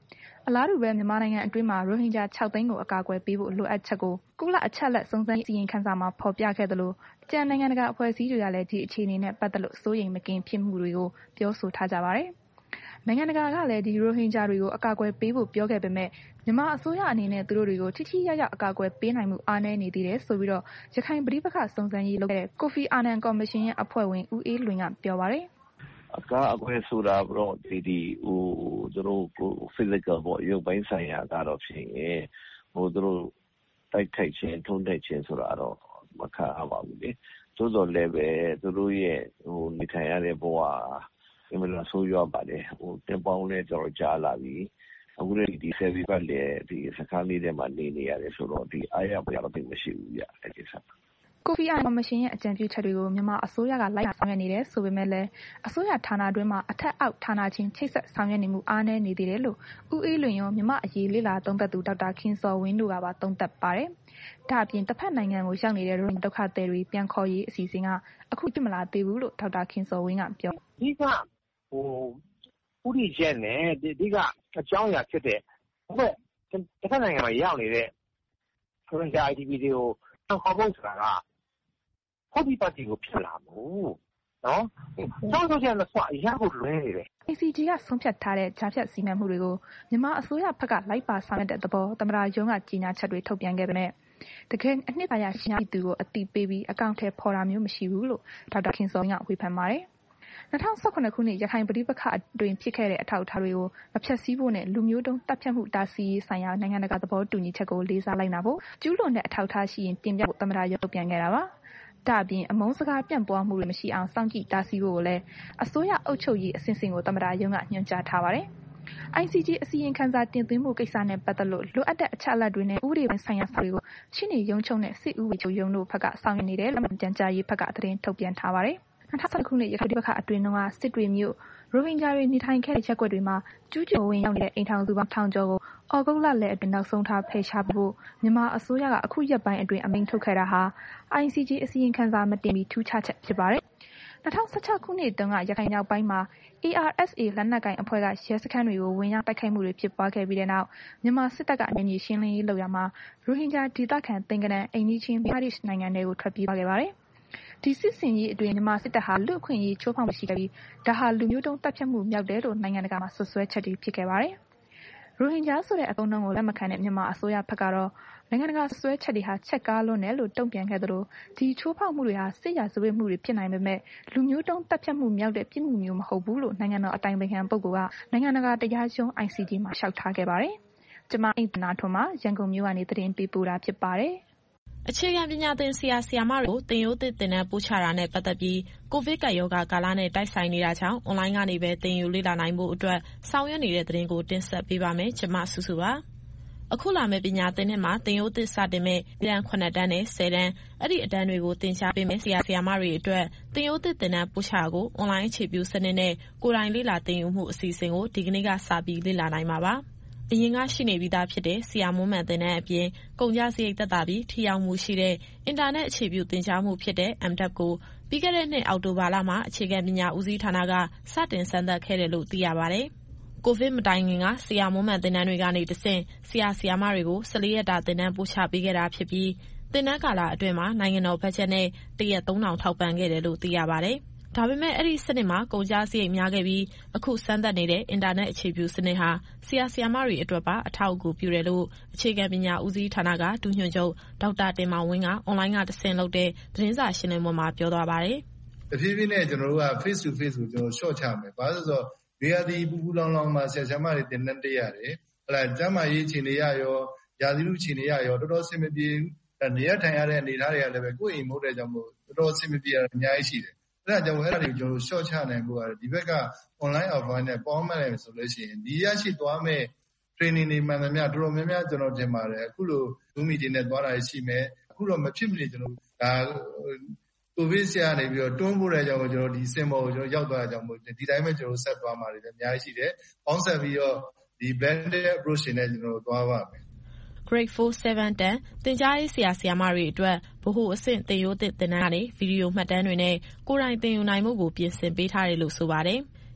အလားတူပဲမြန်မာနိုင်ငံအတွင်းမှာရိုဟင်ဂျာ၆သိန်းကိုအကာအကွယ်ပေးဖို့လိုအပ်ချက်ကိုကုလအချက်လက်စုံစမ်းရေးအစီရင်ခံစာမှာဖော်ပြခဲ့သလိုကြံနိုင်ငံတကာအဖွဲ့အစည်းတွေကလည်းဒီအခြေအနေနဲ့ပတ်သက်လို့စိုးရိမ်မကင်းဖြစ်မှုတွေကိုပြောဆိုထားကြပါတယ်။နိုင်ငံတကာကလည်းဒီရိုဟင်ဂျာတွေကိုအကာအကွယ်ပေးဖို့ပြောခဲ့ပေမဲ့မြန်မာအစိုးရအနေနဲ့သူတို့တွေကိုထိထိရောက်ရောက်အကာအကွယ်ပေးနိုင်မှုအားနည်းနေသေးတယ်ဆိုပြီးတော့ရခိုင်ပဋိပက္ခစုံစမ်းရေးလုပ်ခဲ့တဲ့ကိုဖီအာနန်ကော်မရှင်ရဲ့အဖွဲ့ဝင်ဦးအေးလွင်ကပြောပါတယ်အကာအကွယ်ဆိုတာတော့ဒီဒီဟိုသူတို့ကို physical ပေါ့ရုပ်ပိုင်းဆိုင်ရာကတော့ဖြစ်ရင်ဟိုသူတို့တိုက်ခိုက်ခြင်းထုံးတိုက်ခြင်းဆိုတာတော့မခံရပါဘူးလေသို့တော်လည်းပဲသူတို့ရဲ့ဟိုနေထိုင်ရတဲ့ဘဝအမှန်တော့ဆိုးရွားပါတယ်ဟိုတင်ပေါင်းလဲကြော်ကြားလာပြီအခုလည်းဒီဆယ်ဘီပတ်လေဒီစကားလေးတွေမှာနေနေရတယ်ဆိုတော့ဒီအားရပါရတော့မရှိဘူးပြအဲ့ဒီဆက်ကိုဖီအာနန်ကော်မရှင်ရဲ့အကြံပြုချက်တွေကိုမြန်မာအစိုးရကလိုက်ဆောင်ရွက်နေတယ်ဆိုပေမဲ့လည်းအစိုးရဌာနတွင်းမှာအထက်အောက်ဌာနချင်းချိတ်ဆက်ဆောင်ရွက်နေမှုအားနည်းနေသေးတယ်လို့ဦးအေးလွင်ရောမြန်မာအရေးလေ့လာသုံးသပ်သူဒေါက်တာခင်စော်ဝင်းတို့ကပါသုံးသပ်ပါတယ်။ဒါအပြင်တစ်ဖက်နိုင်ငံကိုရောက်နေတဲ့ရိုဟင်ဒုက္ခသည်တွေပြန်ခေါ်ရေးအစီအစဉ်ကအခုပြမလာသေးဘူးလို့ဒေါက်တာခင်စော်ဝင်းကပြော။ဒီကဟိုဥရိကျက်နဲ့ဒီကအကြောင်းအရာဖြစ်တဲ့ဟုတ်ကဲ့တစ်ဖက်နိုင်ငံမှာရောက်နေတဲ့ရိုဟင်ဂျာ I D P တွေကိုခေါ်ဖို့ဆိုတာကဟုတ်ဒီပါတီကိုဖြစ်လာမှုနော်ဆောင်းဆိုချင်တဲ့ဆွအရာကိုလွဲနေတယ် I C G ကဆုံးဖြတ်ထားတဲ့ဂျာဖြတ်စီမံမှုတွေကိုမြန်မာအစိုးရဘက်ကလိုက်ပါဆောင်ရွက်တဲ့သဘောသမ္မတရုံးကကြီးညာချက်တွေထုတ်ပြန်ခဲ့ပေမဲ့တကယ်အနှစ်သာရရှင်းသူကိုအတိပေးပြီးအကောင့်ထဲပေါ်တာမျိုးမရှိဘူးလို့ဒေါက်တာခင်စောကဝေဖန်ပါတယ်၂၀၁၇ခုနှစ်ရခိုင်ပဋိပက္ခအတွင်းဖြစ်ခဲ့တဲ့အထောက်အထားတွေကိုမဖျက်ဆီးဖို့နဲ့လူမျိုးတုံးတပ်ဖြတ်မှုတားဆီးရေးဆိုင်ရာနိုင်ငံတကာသဘောတူညီချက်ကိုလေးစားလိုက်နာဖို့ကျူးလွန်တဲ့အထောက်အထားရှိရင်တင်ပြဖို့သမ္မတရုံးထုတ်ပြန်ခဲ့တာပါဒါအပြင်အမုန်းစကားပြန့်ပွားမှုတွေမရှိအောင်စောင့်ကြည့်တားဆီးဖို့ကိုလည်းအစိုးရအုပ်ချုပ်ရေးအဆင့်ဆင့်ကိုသမ္မတရုံးကညွှန်ကြားထားပါတယ်။ I C G အစီရင်ခံစာတင်သွင်းမှုကိစ္စနဲ့ပတ်သက်လို့လိုအပ်တဲ့အချက်အလက်တွေနဲ့ဥပဒေပိုင်းဆိုင်ရာစာတွေကိုရှင်းနေရုံချုပ်နဲ့စစ်ဥပဒေချုပ်ရုံးတို့ဘက်ကဆောင်ရွက်နေတယ်လို့ပြန်ကြားရေးဘက်ကသတင်းထုတ်ပြန်ထားပါတယ်။၂၀၁၇ခုနှစ်ရခိုင်ပြည်ပခါအတွင်းကစစ်တွေမြို့ရိုဟင်ဂျာတွေနေထိုင်ခဲ့တဲ့ရပ်ကွက်တွေမှာကျူးကျော်ဝင်ရောက်နေတဲ့အိမ်ထောင်စုပေါင်းထောင်ကျော်ကိုအော်ဂုတ်လလယ်အတွင်းနောက်ဆုံးထားဖယ်ရှားဖို့မြန်မာအစိုးရကအခုရက်ပိုင်းအတွင်းအမိန့်ထုတ်ခဲ့တာဟာ I C G အစီရင်ခံစာမတင်မီထူးခြားချက်ဖြစ်ပါတယ်။၂၀၁၆ခုနှစ်တုန်းကရခိုင်မြောက်ပိုင်းမှာ A R S A လက်နက်ကိုင်အဖွဲ့ကရဲစခန်းတွေကိုဝင်ရောက်တိုက်ခိုက်မှုတွေဖြစ်ပွားခဲ့ပြီးတဲ့နောက်မြန်မာစစ်တပ်ကအနေနဲ့ရှင်းလင်းရေးလုပ်ရမှာရိုဟင်ဂျာဒေသခံသင်္ကန်းအိမ်နီးချင်းဘင်္ဂလားဒေ့ရှ်နိုင်ငံတွေကိုထွက်ပြေးသွားခဲ့ပါတယ်။ဒီစစ်စင်ရေးအတွင်းမြန်မာစစ်တပ်ဟာလူ့အခွင့်အရေးချိုးဖောက်မှုရှိခဲ့ပြီးဒါဟာလူမျိုးတုံးတပ်ဖြတ်မှုမြောက်တယ်လို့နိုင်ငံတကာမှာဆွဆွဲချက်တွေဖြစ်ခဲ့ပါတယ်။ရိုဟင်ဂျာဆိုတဲ့အသုံးအနှုန်းကိုလက်မခံတဲ့မြန်မာအစိုးရဘက်ကတော့နိုင်ငံတကာဆွဆွဲချက်တွေဟာချက်ကားလွန်းတယ်လို့တုံ့ပြန်ခဲ့သလိုဒီချိုးဖောက်မှုတွေဟာစစ်ရာဇဝတ်မှုတွေဖြစ်နိုင်ပေမဲ့လူမျိုးတုံးတပ်ဖြတ်မှုမြောက်တဲ့ပြစ်မှုမျိုးမဟုတ်ဘူးလို့နိုင်ငံတော်အတိုင်ပင်ခံပုဂ္ဂိုလ်ကနိုင်ငံတကာတရားရုံး I C G မှာလျှောက်ထားခဲ့ပါတယ်။ကျွန်မအိမ်ပနာထွန်းမှာရန်ကုန်မြို့ကနေသတင်းပေးပို့တာဖြစ်ပါတယ်။အခြေခံပညာသင်ဆရာဆရာမတွေကိုသင်ရိုးသစ်သင်တန်းပို့ချတာနဲ့ပတ်သက်ပြီးကိုဗစ်ကပ်ရောဂါကာလနဲ့တိုက်ဆိုင်နေတာကြောင့်အွန်လိုင်းကနေပဲသင်ယူလေ့လာနိုင်ဖို့အတွက်ဆောင်ရွက်နေတဲ့သတင်းကိုတင်ဆက်ပေးပါမယ်။ကျွန်မစုစုပါ။အခုလာမယ့်ပညာသင်နှစ်မှာသင်ရိုးသစ်စတင်မဲ့တန်းခုနှစ်တန်းနဲ့ဆယ်တန်းအဲ့ဒီအတန်းတွေကိုသင်ကြားပေးမယ်ဆရာဆရာမတွေအတွက်သင်ရိုးသစ်သင်တန်းပို့ချကိုအွန်လိုင်းအခြေပြုစနစ်နဲ့ကိုယ်တိုင်လေ့လာသင်ယူမှုအစီအစဉ်ကိုဒီကနေ့ကစပြီးလေ့လာနိုင်မှာပါ။အရင်ကရှိနေပြီးသားဖြစ်တဲ့ဆရာမွန်းမှန်သင်တန်းအပြင်ကုန်ကျစရိတ်သက်သာပြီးထိရောက်မှုရှိတဲ့အင်တာနက်အခြေပြုသင်ကြားမှုဖြစ်တဲ့ M D A P ကိုပြီးခဲ့တဲ့နှစ်အောက်တိုဘာလမှာအခြေခံပညာဦးစီးဌာနကစတင်စမ်းသပ်ခဲ့တယ်လို့သိရပါတယ်။ကိုဗစ်မတိုင်ခင်ကဆရာမွန်းမှန်သင်တန်းတွေကနေတဆင့်ဆရာဆရာမတွေကို၁၄ရက်တာသင်တန်းပို့ချပေးခဲ့တာဖြစ်ပြီးသင်တန်းကာလအတွင်းမှာနိုင်ငံတော်ဘတ်ဂျက်နဲ့တရက်သုံးထောင်ထောက်ပံ့ခဲ့တယ်လို့သိရပါတယ်။ဒါပေမဲ့အဲ့ဒီစနစ်မှာကုန်ကျစရိတ်များခဲ့ပြီးအခုစမ်းသပ်နေတဲ့အင်တာနက်အခြေပြုစနစ်ဟာဆရာဆရာမတွေအတွက်ပါအထောက်အကူပြုတယ်လို့အခြေခံပညာဦးစီးဌာနကဒုညွှန်ချုပ်ဒေါက်တာတင်မောင်ဝင်းကအွန်လိုင်းကတဆင့်လုပ်တဲ့သတင်းစာရှင်းလင်းပွဲမှာပြောသွားပါတယ်။တဖြည်းဖြည်းနဲ့ကျွန်တော်တို့က face to face ကိုကျွန်တော် short ချမယ်။ဘာလို့ဆိုတော့နေရာဒီပူပူလောင်လောင်မှာဆရာဆရာမတွေတင်တဲ့တက်ရတယ်။ဟလာကျမ်းမာရေးအခြေအနေရရောယာသီလူအခြေအနေရရောတော်တော်အဆင်မပြေဘူး။နေရာထိုင်ရတဲ့အနေအထားတွေကလည်းပဲကိုယ့်အိမ်မဟုတ်တဲ့ကြောင့်မို့တော်တော်အဆင်မပြေရအများကြီးရှိတယ်။အဲ့ဒါကြောင့်အဲ့ဒါတွေကိုကျွန်တော် short ချနိုင်ဖို့ကဒီဘက်က online offline နဲ့ပေါင်းမယ်ဆိုလို့ရှိရင်ဒီရရှိသွားမဲ့ training တွေမှန်သမျှတော်တော်များများကျွန်တော်တင်ပါတယ်အခုလို Zoom meeting နဲ့သွားတာရှိမယ်အခုတော့မဖြစ်မနေကျွန်တော်ဒါကိုဗစ်ဆရာနေပြီးတော့တွန်းပို့တဲ့ကြောင့်ကျွန်တော်ဒီစင်ပေါ်ကိုကျွန်တော်ရောက်သွားတဲ့ကြောင့်မို့ဒီတိုင်းပဲကျွန်တော်ဆက်သွားမှာတွေလည်းအများကြီးရှိတယ်ပေါင်းဆက်ပြီးတော့ဒီ blended approach နဲ့ကျွန်တော်သွားပါမယ် Grade four, seven, ten သင်ကြားရေးဆရာဆရာမတွေအတွက်ဗဟုအဆင့်သင်ရိုးသစ်သင်တန်းကနေဗီဒီယိုမှတ်တမ်းတွေနဲ့ကိုယ်တိုင်သင်ယူနိုင်မှုကိုပြင်ဆင်ပေးထားတယ်လို့ဆိုပါတယ်။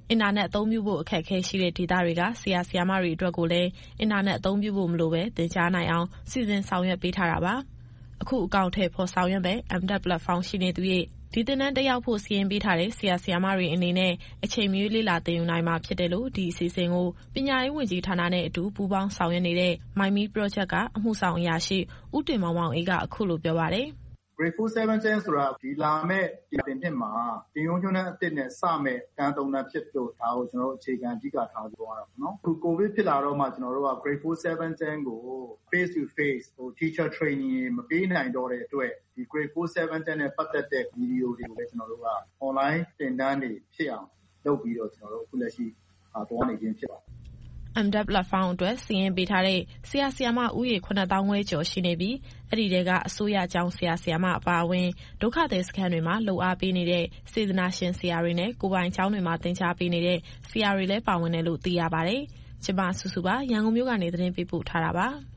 အင်တာနက်အသုံးပြုဖို့အခက်အခဲရှိတဲ့ဒေသတွေကဆရာဆရာမတွေအတွက်ကိုလည်းအင်တာနက်အသုံးပြုဖို့မလိုပဲသင်ကြားနိုင်အောင်စီစဉ်ဆောင်ရွက်ပေးထားတာပါ။အခုအကောင့်ထဲဖော်ဆောင်ရွက်မဲ့ M D E P Platform ရှိနေသူရဲ့ဒီသင်တန်းတက်ရောက်ဖို့စီရင်ပေးထားတဲ့ဆရာဆရာမတွေအနေနဲ့အချိန်မရွေးလေ့လာသင်ယူနိုင်မှာဖြစ်တယ်လို့ဒီအစီအစဉ်ကိုပညာရေးဝန်ကြီးဌာနနဲ့အတူပူးပေါင်းဆောင်ရွက်နေတဲ့ MyMe Project ကအမှုဆောင်အရာရှိဦးတင်မောင်မောင်အေးကအခုလိုပြောပါတယ်။ Grade four seven ten ဆိုတာဒီလာမဲ့ဒီသင်နှစ်မှာတင်ယုံညွှန်းတဲ့အသစ်နဲ့စမဲ့တန်းသုံးတန်းဖြစ်လို့ဒါကိုကျွန်တော်တို့အခြေခံအဓိကထားပြောရအောင်နော်။အခု COVID ဖြစ်လာတော့မှကျွန်တော်တို့က Grade four seven ten ကို face to face ဟို teacher training မပေးနိုင်တော့တဲ့အတွက်ဒီ Grade four seven ten နဲ့ပတ်သက်တဲ့ဗီဒီယိုတွေကိုလည်းကျွန်တော်တို့က online သင်တန်းတွေဖြစ်အောင်လုပ်ပြီးတော့ကျွန်တော်တို့အခုလက်ရှိသွားနေခြင်းဖြစ်ပါတယ် M D E P Platform အတွက်စီရင်ပေးထားတဲ့ဆရာဆရာမဦးရေခုနှစ်သောင်းခွဲကျော်ရှိနေပြီးအဲ့ဒီတဲကအစိုးရကျောင်းဆရာဆရာမအပါအဝင်ဒုက္ခသည်စခန်းတွေမှာလှူအားပေးနေတဲ့စေတနာရှင်ဆရာတွေနဲ့ကိုပိုင်ကျောင်းတွေမှာသင်ကြားပေးနေတဲ့ဆရာတွေလည်းပါဝင်တယ်လို့သိရပါတယ်။ကျမစုစုပါရန်ကုန်မြို့ကနေသတင်းပေးပို့ထားတာပါ။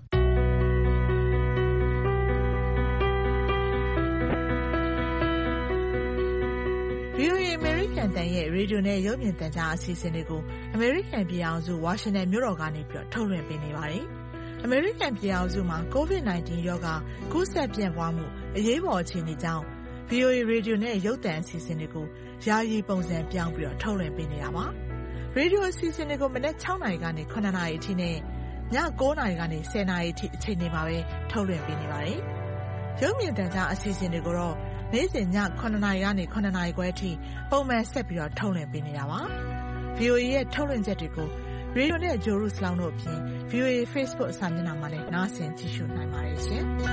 V O A အမေရိကန်တန်ရဲ့ရေဒီယိုနဲ့ရုပ်မြင်သံကြားအစီအစဉ်တွေကိုအမေရိကန်ပြည်အောင်စုဝါရှင်တန်မြို့တော်ကနေပြီးထုတ်လွှင့်ပေးနေပါတယ်။အမေရိကန်ပြည်အောင်စုမှာ COVID nineteen ရောဂါကူးစက်ပြန့်ပွားမှုအရေးပေါ်အခြေအနေကြောင့် V O A ရေဒီယိုနဲ့ရုပ်သံအစီအစဉ်တွေကိုယာယီပုံစံပြောင်းပြီးထုတ်လွှင့်ပေးနေတာပါ။ရေဒီယိုအစီအစဉ်တွေကိုမနက်၆နာရီကနေ၇နာရီအထိနဲ့ည၉နာရီကနေ၁၀နာရီအထိအချိန်တွေမှာပဲထုတ်လွှင့်ပေးနေပါတယ်။ရုပ်မြင်သံကြားအစီအစဉ်တွေကိုတော့နေ့စဉ်ည၇နာရီကနေ၇နာရီခွဲအထိပုံမှန်ဆက်ပြီးတော့ထုတ်လွှင့်ပေးနေတာပါ။ V O A ရဲ့ထုတ်လွှင့်ချက်တွေကိုရေဒီယိုနဲ့ဂျိုရုစလောင်းတို့အပြင် V O A Facebook စာမျက်နှာမှာလည်းနားဆင်ကြည့်ရှုနိုင်ပါတယ်ရှင်။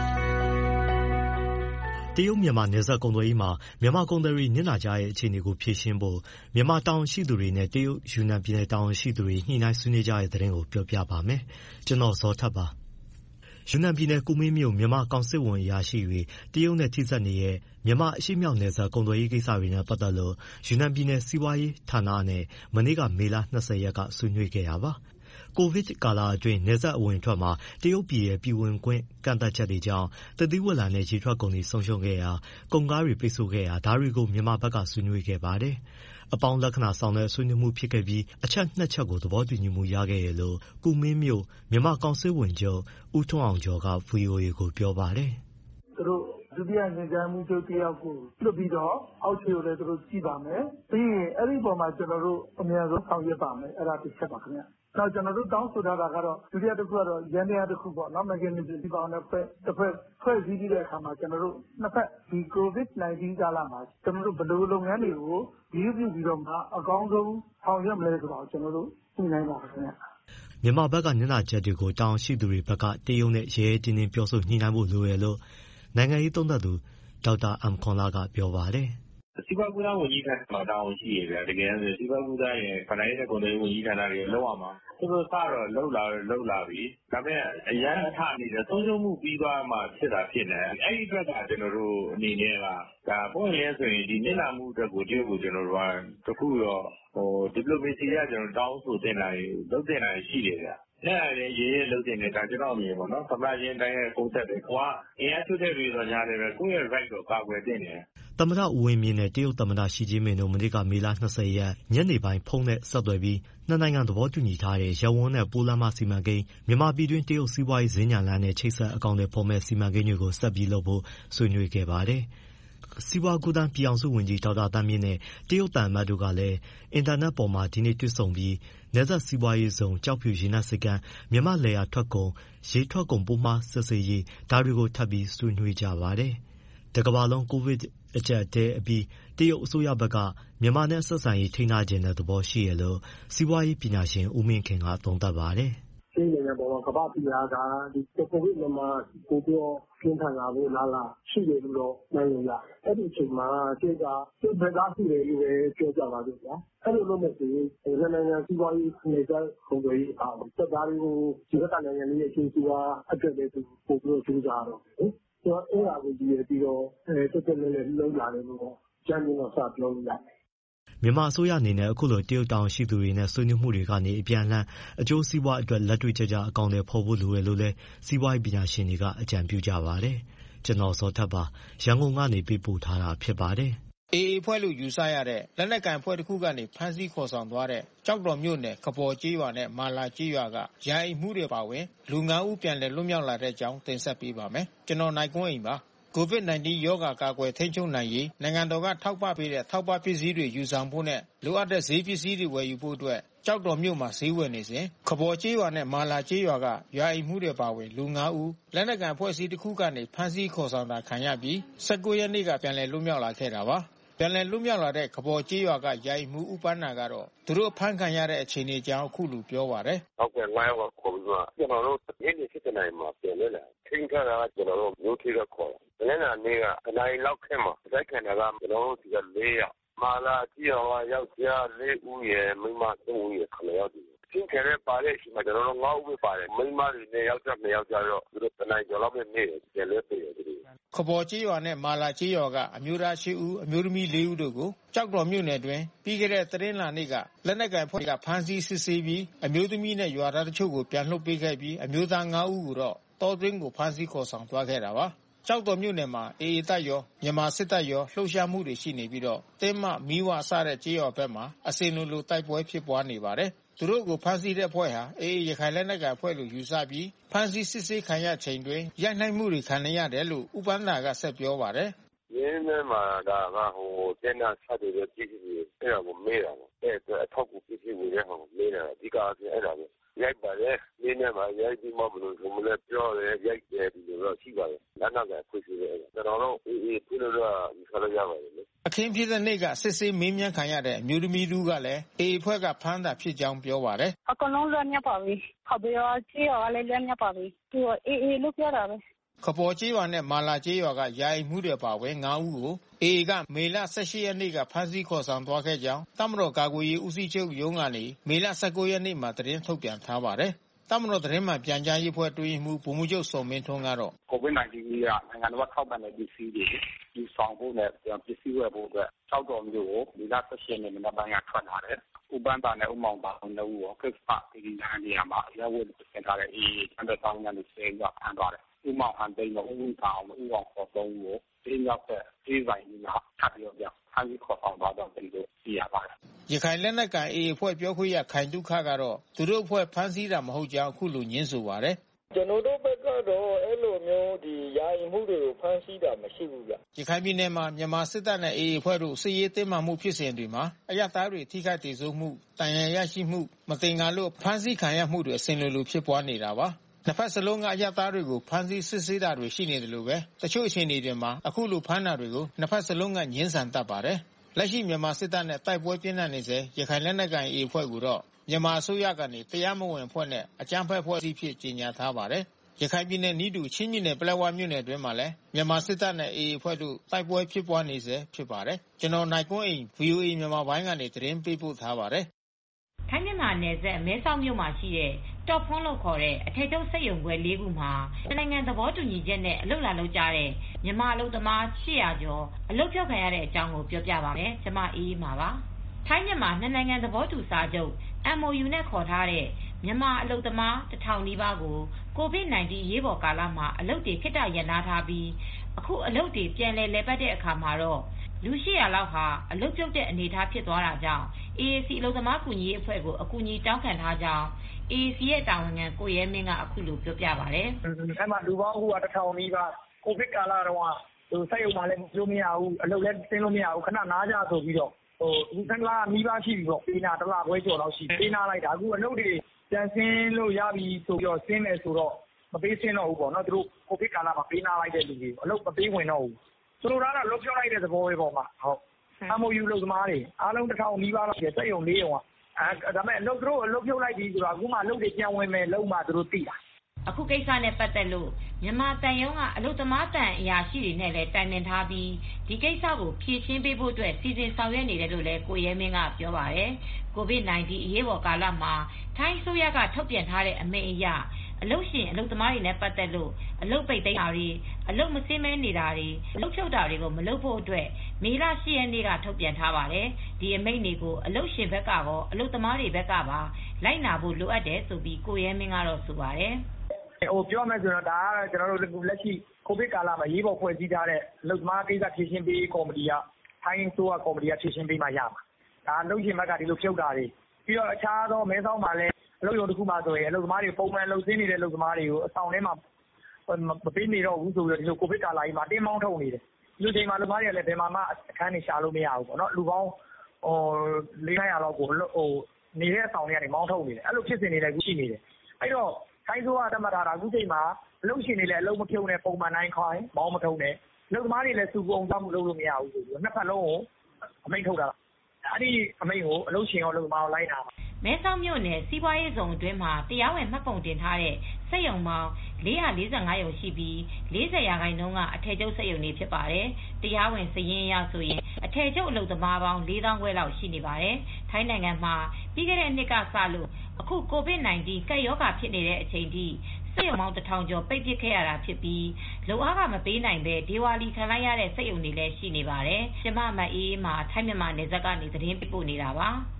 တရုတ်မြန်မာနယ်စပ်ကုန်သွယ်ရေးမှာမြန်မာကုန်သည်တွေနစ်နာကြတဲ့အခြေအနေကိုဖြေရှင်းဖို့မြန်မာတာဝန်ရှိသူတွေနဲ့တရုတ်ယူနန်ပြည်နယ်တာဝန်ရှိသူတွေညှိနှိုင်းဆွေးနွေးကြတဲ့သတင်းကိုပြောပြပါမယ်။ကျွန်တော်ဇော်ထက်ပါ။ယူနန်ပြည်နယ်ကူမင်းမြို့မြန်မာကောင်စစ်ဝန်အရာရှိတွေတရုတ်နဲ့ထိစပ်နေတဲ့မြန်မာအရှေ့မြောက်နယ်စပ်ကုန်သွယ်ရေးကိစ္စတွေနဲ့ပတ်သက်လို့ယူနန်ပြည်နယ်စီးပွားရေးဌာနနဲ့မနေ့ကမေလ၂၀ရက်ကဆွေးနွေးခဲ့တာပါ။ကိုဗစ်ကာလအတွင်းနယ်စပ်အဝင်အထွက်မှာတရုတ်ပြည်ရဲ့ပြည်ဝင်ခွင့်ကန့်သတ်ချက်တွေကြောင့်သစ်သီးဝလံနဲ့ရေထွက်ကုန်တွေဆုံးရှုံးခဲ့ရာကုန်ကားတွေပိတ်ဆို့ခဲ့ရာဒါတွေကိုမြန်မာဘက်ကဆွေးနွေးခဲ့ပါတယ်။အပေါင်းလက္ခဏာဆောင်တဲ့ဆွေးနွေးမှုဖြစ်ခဲ့ပြီးအချက်နှစ်ချက်ကိုသဘောတူညီမှုရခဲ့ရလို့ကူမင်းမြို့မြန်မာကောင်စစ်ဝန်ချုပ်ဦးထွန်းအောင်ကျော်က V O A ကိုပြောပါတယ်။သူတို့ဒုတိယညွှန်ကြားမှုချုပ်တယောက်ကိုလွှတ်ပြီးတော့အောက်ခြေကိုလည်းသူတို့ကြည့်ပါမယ်။ပြီးရင်အဲ့ဒီပုံမှာကျွန်တော်တို့အများဆုံးဆောင်ရွက်ပါမယ်။အဲ့ဒါတစ်ချက်ပါခင်ဗျ။နောက်ကျွန်တော်တို့တောင်းဆိုထားတာကတော့ဒုတိယတစ်ခုကတော့ရန်တရားတစ်ခုပေါ့နော် mechanism ဒီပေါင်းနဲ့ဖွဲ့တစ်ဖွဲ့ဖွဲ့စည်းပြီးတဲ့အခါမှာကျွန်တော်တို့နှစ်ဖက်ဒီ COVID nineteen ကာလမှာကျွန်တော်တို့ဘယ်လိုလုပ်ငန်းတွေကိုဒီပြုပြီးတော့မှအကောင်းဆုံးဆောင်ရွက်မလဲဆိုတော့ကျွန်တော်တို့သိနိုင်ပါခင်ဗျ။မြန်မာဘက်ကညနာချက်တွေကိုတောင်းရှိသူတွေဘက်ကတရုတ်နဲ့ရဲရဲတင်းတင်းပြောဆိုညှိနှိုင်းဖို့လိုရလို့နိုင်ငံရေးသုံးသပ်သူဒေါက်တာအမ်ခွန်လာကပြောပါတယ်။စီးပွားကူးသန်းဝန်ကြီးဌာနမှာတာဝန်ရှိရဗျာတကယ်ဆိုစီးပွားကူးသန်းရဲ့ခရိုင်နဲ့ကုန်သွယ်ရေးဝန်ကြီးဌာနတွေလောက်အောင်မှာသူတို့စတော့လောက်လာလောက်လာပြီဒါပေမဲ့အရန်အထအနေနဲ့သုံးချုံမှုပြီးသွားမှဖြစ်တာဖြစ်နေအဲ့ဒီအတွက်ကကျွန်တော်တို့အနေနဲ့ကဒါပုံရင်းဆိုရင်ဒီနေလာမှုအတွက်ကိုတရုတ်ကိုကျွန်တော်တို့ကတခုတော့ဟို diplomacy ကကျွန်တော်တောင်းဆိုတင်လာလုပ်တင်လာရှိတယ်ဗျာအဲ့ဒါလည်းရေးရေးလုပ်တင်နေတာကျွန်တော်အမြင်ပေါ့နော်သမ္မတရင်တိုင်းရဲ့ပုံသက်တွေကွာအင်အားထုတ်တဲ့တွေတော့ညားတယ်ပဲကိုယ့်ရဲ့ right ကိုကာကွယ်တင်တယ်သမ္မတဦးဝင်းမြင့်နဲ့တရုတ်သမ္မတရှီကျင်းပင်တို့မနေ့ကမေလ၂၀ရက်ညနေပိုင်းဖုန်းနဲ့ဆက်သွယ်ပြီးနှစ်နိုင်ငံသဘောတူညီထားတဲ့ရပ်ဝန်းနဲ့ပိုးလမ်းမစီမံကိန်းမြန်မာပြည်တွင်းတရုတ်စီးပွားရေးဈေးညံလမ်းနဲ့ချိတ်ဆက်အကောင့်တွေဖော်မဲ့စီမံကိန်းတွေကိုဆက်ပြီးလုပ်ဖို့ဆွေးနွေးခဲ့ပါတယ်။စီးပွားကူးသန်းပြည်အောင်စုဝန်ကြီးဒေါက်တာသန်းမြင့်နဲ့တရုတ်တန်အမတ်တို့ကလည်းအင်တာနက်ပေါ်မှာဒီနေ့တွေ့ဆုံပြီးနယ်စပ်စီးပွားရေးဇုံကြောက်ဖြူရေနက်စကန်မြန်မာလေယာထွက်ကုန်ရေထွက်ကုန်ပိုးမှားစစ်ဆေးရေးဒါတွေကိုထပ်ပြီးဆွေးနွေးကြပါတယ်။တကမ္ဘာလုံးကိုဗစ်အကျပ်တဲအပြီးတရုတ်အစိုးရဘက်ကမြန်မာနဲ့ဆက်ဆံရေးထိန်းထားခြင်းတဲ့သဘောရှိရလို့စီးပွားရေးပညာရှင်ဦးမင်းခင်ကသုံးသပ်ပါတယ်။ဒီနိုင်ငံပေါ်မှာကမ္ဘာပြည်အားကဒီကိုဗစ်မှာကိုပြောပြင်းထန်လာဖို့လာလာရှိတယ်လို့တော့နိုင်ရလား။အဲ့ဒီအချိန်မှာကျေကစိတ်ဘက်သားရှိတယ်လို့ပဲပြောကြပါလို့ဗျာ။အဲ့လိုလုပ်မယ်ဆိုရင်ဒီနိုင်ငံစီးပွားရေးနေကြကုန်သွယ်ရေးအားသက်သားတွေကိုဒီဘက်နိုင်ငံလေးရဲ့အကျိုးစီးပွားအတွက်လည်းသူပို့ပြီးကြိုးစားတော့တယ်။ကျွန်တော်အဲ့ဒါကိုကြည့်ရပြီးတော့အဲတက်တက်လေးလေးလုံးလာတယ်လို့ကျန်းကျင်တော့စပြောလို့ရတယ်မြန်မာအစိုးရအနေနဲ့အခုလိုတရုတ်တောင်ရှိသူတွေနဲ့ဆွေးနွေးမှုတွေကနေအပြန်အလှန်အကျိုးစီးပွားအတွက်လက်တွေ့ကျကျအကောင့်တွေဖော်ဖို့လိုရလို့လဲစီးပွားရေးပညာရှင်တွေကအကြံပြုကြပါတယ်။ကျွန်တော်ဇော်ထက်ပါရန်ကုန်ကနေပေးပို့ထားတာဖြစ်ပါတယ်။အေအေ အဖွဲ့လို့ယူဆရတဲ့လက်နက်ကိုင်အဖွဲ့တစ်ခုကနေဖမ်းဆီးခေါ်ဆောင်သွားတဲ့ကျောက်တော်မြို့နယ်ခဘော်ကျေးရွာနဲ့မာလာကျေးရွာကယာယီမှုတွေပါဝင်လူငါးဦးပြန်လည်လွတ်မြောက်လာတဲ့အကြောင်းတင်ဆက်ပေးပါမယ်။ကျွန်တော်နိုင်ကွန်းအိမ်ပါ။ ကိုဗစ် ၁၉ ရောဂါကာကွယ်ထိန်းချုပ်နိုင်ရေးနိုင်ငံတော်ကထောက်ပံ့ပေးတဲ့ထောက်ပံ့ပစ္စည်းတွေယူဆောင်ဖို့နဲ့လိုအပ်တဲ့ဈေးပစ္စည်းတွေဝယ်ယူဖို့အတွက်ကျောက်တော်မြို့မှာဈေးဝယ်နေစဉ်ခဘော်ကျေးရွာနဲ့မာလာကျေးရွာကယာယီမှုတွေပါဝင်လူငါးဦးလက်နက်ကိုင်အဖွဲ့အစည်းတစ်ခုကနေဖမ်းဆီးခေါ်ဆောင်တာခံရပြီး၁၉ရက်နေ့ကပြန်လည်လွတ်မြောက်လာခဲ့တာပါ။ပြန်လည်လွတ်မြောက်လာတဲ့ခဘော်ကျေးရွာကယာယီမှုဥပန်းနာကတော့သူတို့ဖမ်းခံရတဲ့အခြေအနေကြောင်းအခုလိုပြောပါတယ်။ဟုတ်ကဲ့ငါးယောက်ခေါ်ပြီးတော့ကျွန်တော်တို့ရင်းနှီးစစ်တဲ့နိုင်မှာပြန်လဲလာထင်းထားတာကကျွန်တော်တို့မျိုးထေးကခေါ်တယ်။လည်းနာနေကနိုင်လောက်ခဲမှာစိုက်ခံတာကကျွန်တော်တို့ဒီကလေးယောက်မာလာကြီးရောယောက်ျားလေးဦးရယ်မိန်းမသုံးဦးရယ်ခဏယောက်ဒီသင်္ကြန်ပါလေရှိမှကျွန်တော်တို့ငါးဦးပဲပါတယ်မိန်းမတွေနဲ့ယောက်ျားနှစ်ယောက်ျားတော့သူတို့တနိုင်ကျော်လောက်ပဲနေတယ်ကျလဲပေးတယ်သူခဘော်ကျေးရွာနဲ့မာလာကျေးရွာကအမျိုးသားရှစ်ဦးအမျိုးသမီးလေးဦးတို့ကိုကြောက်တော်မြို့နယ်တွင်ပြီးခဲ့တဲ့သတင်းလာနေ့ကလက်နက်ကိုင်ဖွဲ့ကဖမ်းဆီးစစ်ဆေးပြီးအမျိုးသမီးနဲ့ရွာသားတချို့ကိုပြန်လွှတ်ပေးခဲ့ပြီးအမျိုးသားငါးဦးကိုတော့တောတွင်းကိုဖမ်းဆီးခေါ်ဆောင်သွားခဲ့တာပါကျောက်တော်မြို့နယ်မှာအေအေတပ်ရောမြန်မာစစ်တပ်ရောလှုပ်ရှားမှုတွေရှိနေပြီးတော့တင်းမမီးဝအစတဲ့ကျေးရွာဘက်မှာအစင်လိုလိုတိုက်ပွဲဖြစ်ပွားနေပါတယ်သူတို့ကိုဖမ်းဆီးတဲ့အဖွဲ့ဟာအေအေရခိုင်လက်နက်ကိုင်အဖွဲ့လို့ယူဆပြီးဖမ်းဆီးစစ်ဆေးခံရချိန်တွင်ရိုက်နှိုက်မှုတွေခံရတယ်လို့ဥပန်းနာကဆက်ပြောပါတယ်ရင်းနှီးမှာဒါကဟိုတင်းနာဆက်တွေပြည့်ပြည့်အဲ့ဒါကိုမေးတာပေါ့အဲ့ဒါအထောက်ကိုပြည့်ပြည့်ဝေတဲ့ဟောမေးတာအဓိကအားဖြင့်အဲ့ဒါပဲရိုက်ပါတယ်ရင်းနှီးမှာရိုက်ပြီးမှမလို့ဘုံလည်းပြောတယ်ရိုက်တယ်ဒီလိုတော့ရှိပါတယ်လက်နက်ကဖွင့်ပြတယ်ကျွန်တော်တို့အေးအေးပြလို့တော့ဒီခါရရပါတယ်လေအခင်းဖြစ်တဲ့နေ့ကစစ်ဆေးမင်းမြန်းခံရတဲ့အမျိုးသမီးတူကလည်းအေအေဖွဲ့ကဖမ်းတာဖြစ်ကြောင်းပြောပါတယ်အကောင်လုံးလွတ်မြောက်ပါပြီခဘရောကြီးရောလည်းလွတ်မြောက်ပါပြီသူအေးအေးလို့ပြောတာပဲခဘော်ကျေးရွာနဲ့မာလာကျေးရွာကယာယီမှုတွေပါဝင်ငါးဦးကိုအေအေကမေလ၁၈ရက်နေ့ကဖမ်းဆီးခေါ်ဆောင်သွားခဲ့ကြောင်းတပ်မတော်ကာကွယ်ရေးဦးစီးချုပ်ရုံးကနေမေလ၁၉ရက်နေ့မှာသတင်းထုတ်ပြန်ထားပါတယ်တပ်မတော်သတင်းမှပြန်ကြားရေးဖွဲ့တွင်းမှုဗိုလ်မှူးချုပ်စောမင်းထွန်းကတော့ကိုဗစ် ၁၉ ကနိုင်ငံတော်ထောက်ပံ့တဲ့ပစ္စည်းတွေယူဆောင်ဖို့နဲ့ပစ္စည်းဝယ်ဖို့အတွက်ကြောက်တော်မျိုးကိုမေလ၁၈ရက်နေ့မနက်ပိုင်းကထွက်လာတယ်ဥပန်းတာနဲ့ဥမောင်တာနှစ်ဦးရောခစ်ပါဒီဒီလမ်းနေရာမှာရဝတ်ပြင်ထားတဲ့အေးတန်တဲ့တောင်းကနေဆဲကဖမ်းသွားတယ်ဥမောင်ဟန်တိန်ကိုဥပအောင်ဥအောင်ခေါ်သုံးကိုဒီရောက်တဲ့ဒီဇိုင်းကြီးကထပ်ပြီးတော့ဖမ်းပြီးခေါ်ဆောင်သွားတော့ဒီလိုသိရပါတယ်ရခိုင်လက်နက်ကန်အေအေအဖွဲ့ပြောခွင့်ရခိုင်ဒုက္ခကတော့သူတို့အဖွဲ့ဖမ်းဆီးတာမဟုတ်ကြောင်းအခုလိုညင်းဆိုပါတယ်ကျွန်တော်တို့ဘက်ကတော့အဲ့လိုမျိုးဒီယာယီမှုတွေကိုဖမ်းဆီးတာမရှိဘူးဗျရခိုင်ပြည်နယ်မှာမြန်မာစစ်တပ်နဲ့အေအေအဖွဲ့တို့စစ်ရေးတင်းမာမှုဖြစ်စဉ်တွေမှာအရသားတွေထိခိုက်ဒေဆုံးမှုတန်ရာရရှိမှုမတင်ငါလို့ဖမ်းဆီးခံရမှုတွေအစဉ်လိုလိုဖြစ်ပွားနေတာပါနှစ်ဖက်စလုံးကအရသားတွေကိုဖမ်းဆီးစစ်ဆေးတာတွေရှိနေတယ်လို့ပဲတချို့အခြေအနေတွေမှာအခုလိုဖမ်းတာတွေကိုနှစ်ဖက်စလုံးကညှင်းဆန်တတ်ပါတယ်လက်ရှိမြန်မာစစ်တပ်နဲ့တိုက်ပွဲပြင်းထန်နေစေရခိုင်လက်နက်ကိုင်အေအဖွဲ့ကိုတော့မြန်မာအစိုးရကနေတရားမဝင်ဖွဲ့နဲ့အကြမ်းဖက်ဖွဲ့စည်းဖြစ်ကြေညာထားပါတယ်ရခိုင်ပြည်နယ်နီးတူချင်းပြည်နယ်ပလက်ဝမြို့နယ်အတွင်းမှာလည်းမြန်မာစစ်တပ်နဲ့အေအဖွဲ့တို့တိုက်ပွဲဖြစ်ပွားနေစေဖြစ်ပါတယ်ကျွန်တော်နိုင်ကွန်းအိမ် ဗီအိုအေ မြန်မာပိုင်းကနေသတင်းပေးပို့ထားပါတယ်ထိုင်းမြန်မာနယ်စပ်မဲဆောက်မြို့မှာရှိတဲ့တော့ဖွန်းလို့ခေါ်တဲ့အထည်ချုပ်စက်ရုံခွဲလေးခုမှာနိုင်ငံသဘောတူညီချက်နဲ့အလုပ်လာလုပ်ကြတဲ့မြန်မာအလုပ်သမား၈၀၀ကျော်အလုပ်ဖြုတ်ခံရတဲ့အကြောင်းကိုပြောပြပါမယ်။ကျွန်မအေးအေးမာပါ။ထိုင်းမြန်မာနှစ်နိုင်ငံသဘောတူစာချုပ် အမ် အို ယူ နဲ့ခေါ်ထားတဲ့မြန်မာအလုပ်သမားတစ်ထောင်နီးပါးကိုကိုဗစ် ၁၉ ရေးပေါ်ကာလမှာအလုပ်တွေခေတ္တရပ်နားထားပြီးအခုအလုပ်တွေပြန်လည်လည်ပတ်တဲ့အခါမှာတော့လူ၈၀၀လောက်ဟာအလုပ်ပြုတ်တဲ့အနေအထားဖြစ်သွားတာကြောင့် အေအေစီ အလုပ်သမားကူညီရေးအဖွဲ့ကိုအကူအညီတောင်းခံထားကြောင်း အေအေစီ ရဲ့တာဝန်ခံကိုရဲမင်းကအခုလိုပြောပြပါတယ်။အဲ့မှာလူပေါင်းကတစ်ထောင်နီးပါးကိုဗစ်ကာလတော့ဟိုစက်ရုံမှာလည်းလုပ်မရဘူးအလုပ်လည်းဆင်းလို့မရဘူးခဏနားကြဆိုပြီးတော့ဟိုအခုသန်းလာမိဘရှိပြီပေါ့ပေးနာတစ်လခွဲကျော်လောက်ရှိပေးနာလိုက်တာအခုအလုပ်တွေပြန်ဆင်းလို့ရပြီဆိုပြီးတော့ဆင်းမယ်ဆိုတော့မပေးဆင်းတော့ဘူးပေါ့နော်သူတို့ကိုဗစ်ကာလမှာပေးနာလိုက်တဲ့လူတွေအလုပ်မပေးဝင်တော့ဘူးသူတို့ကတော့လုပ်ပြလိုက်တဲ့သဘောပဲပေါ့မှာဟုတ်အမ် အို ယူ လုပ်သမားတွေအားလုံးတစ်ထောင်နီးပါးလောက်ရှိစက်ရုံလေးရုံကအဲဒါပေမဲ့အလုပ်သူတို့အလုပ်ပြုတ်လိုက်ပြီဆိုတော့အခုမှအလုပ်တွေပြန်ဝင်မယ်လုံးမှသူတို့သိတာအခုကိစ္စနဲ့ပတ်သက်လို့မြန်မာတန်ယုံကအလုပ်သမားတန်အရာရှိတွေနဲ့လည်းတိုင်ပင်ထားပြီးဒီကိစ္စကိုဖြေရှင်းပေးဖို့အတွက်စီစဉ်ဆောင်ရွက်နေတယ်လို့လည်းကိုရဲမင်းကပြောပါတယ်။ကိုဗစ် ၁၉ အရေးပေါ်ကာလမှာထိုင်းအစိုးရကထုတ်ပြန်ထားတဲ့အမိန့်အရအလုပ်ရှင်အလုပ်သမားတွေနဲ့ပတ်သက်လို့အလုပ်ပိတ်သိမ်းတာတွေအလုပ်မဆင်းမဲနေတာတွေအလုပ်ဖြုတ်တာတွေကိုမလုပ်ဖို့အတွက်မေလ၈ရက်နေ့ကထုတ်ပြန်ထားပါတယ်။ဒီအမိန့်တွေကိုအလုပ်ရှင်ဘက်ကရောအလုပ်သမားတွေဘက်ကပါလိုက်နာဖို့လိုအပ်တယ်ဆိုပြီးကိုရဲမင်းကတော့ဆိုပါတယ်။ဟိုပြောမယ်ဆိုတော့ဒါကကျွန်တော်တို့လက်ရှိကိုဗစ်ကာလမှာရေးပေါ်ဖွဲ့စည်းထားတဲ့အလုပ်သမားကိစ္စဖြေရှင်းပေးကော်မတီကထိုင်းဆိုကကော်မတီကဖြည့်ရှင်းပေးမှရမှာဒါအလုပ်ရှင်ဘက်ကဒီလိုဖြုတ်တာတွေပြီးတော့အခြားသောမဲဆောက်မှာလည်းအလုပ်ရုံတစ်ခုမှဆိုရင်အလုပ်သမားတွေပုံမှန်လုပ်စင်းနေတဲ့အလုပ်သမားတွေကိုအဆောင်ထဲမှာမပေးနေတော့ဘူးဆိုပြီးတော့ဒီလိုကိုဗစ်ကာလကြီးမှာတင်းမောင်းထုတ်နေတယ်ဒီလိုချိန်မှာအလုပ်သမားတွေကလည်းဘယ်မှာမှအခန်းတွေရှာလို့မရဘူးပေါ့နော်လူပေါင်းဟိုလေးရာလောက်ကိုဟိုနေတဲ့အဆောင်တွေကနေမောင်းထုတ်နေတယ်အဲ့လိုဖြစ်စဉ်တွေလည်းရှိနေတယ်အဲ့တော့ထိုင်းဆိုကတတ်မှတ်ထားတာအခုချိန်မှာအလုပ်ရှင်တွေလည်းအလုပ်မဖြုတ်နဲ့ပုံမှန်တိုင်းခိုင်းမောင်းမထုတ်နဲ့အလုပ်သမားတွေလည်းစုပုံတောင်းမှုလုပ်လို့မရဘူးဆိုပြီးတော့နှစ်ဖက်လုံးကိုအမိန့်ထုတ်တာအဲ့ဒီအမိန့်ကိုအလုပ်ရှင်ရောအလုပ်သမားရောလိုက်တာပါမဲဆောက်မြို့နယ်စီးပွားရေးဇုံအတွင်းမှာတရားဝင်မှတ်ပုံတင်ထားတဲ့စက်ရုံပေါင်းလေးရာလေးဆယ်ငါးရုံရှိပြီးလေးဆယ်ရာခိုင်နှုန်းကအထည်ချုပ်စက်ရုံတွေဖြစ်ပါတယ်။တရားဝင်စာရင်းအရဆိုရင်အထည်ချုပ်အလုပ်သမားပေါင်းလေးသောင်းခွဲလောက်ရှိနေပါတယ်။ထိုင်းနိုင်ငံမှာပြီးခဲ့တဲ့နှစ်ကစလို့အခု ကိုဗစ် ၁၉ ကပ်ရောဂါဖြစ်နေတဲ့အချိန်ထိစက်ရုံပေါင်းတစ်ထောင်ကျော်ပိတ်ပစ်ခဲ့ရတာဖြစ်ပြီးလုပ်အားကမပေးနိုင်ပဲဒေဝါလီခံလိုက်ရတဲ့စက်ရုံတွေလည်းရှိနေပါတယ်။ကျမမအေးမှာထိုင်းမြန်မာနယ်စပ်ကနေသတင်းပေးပို့နေတာပါ။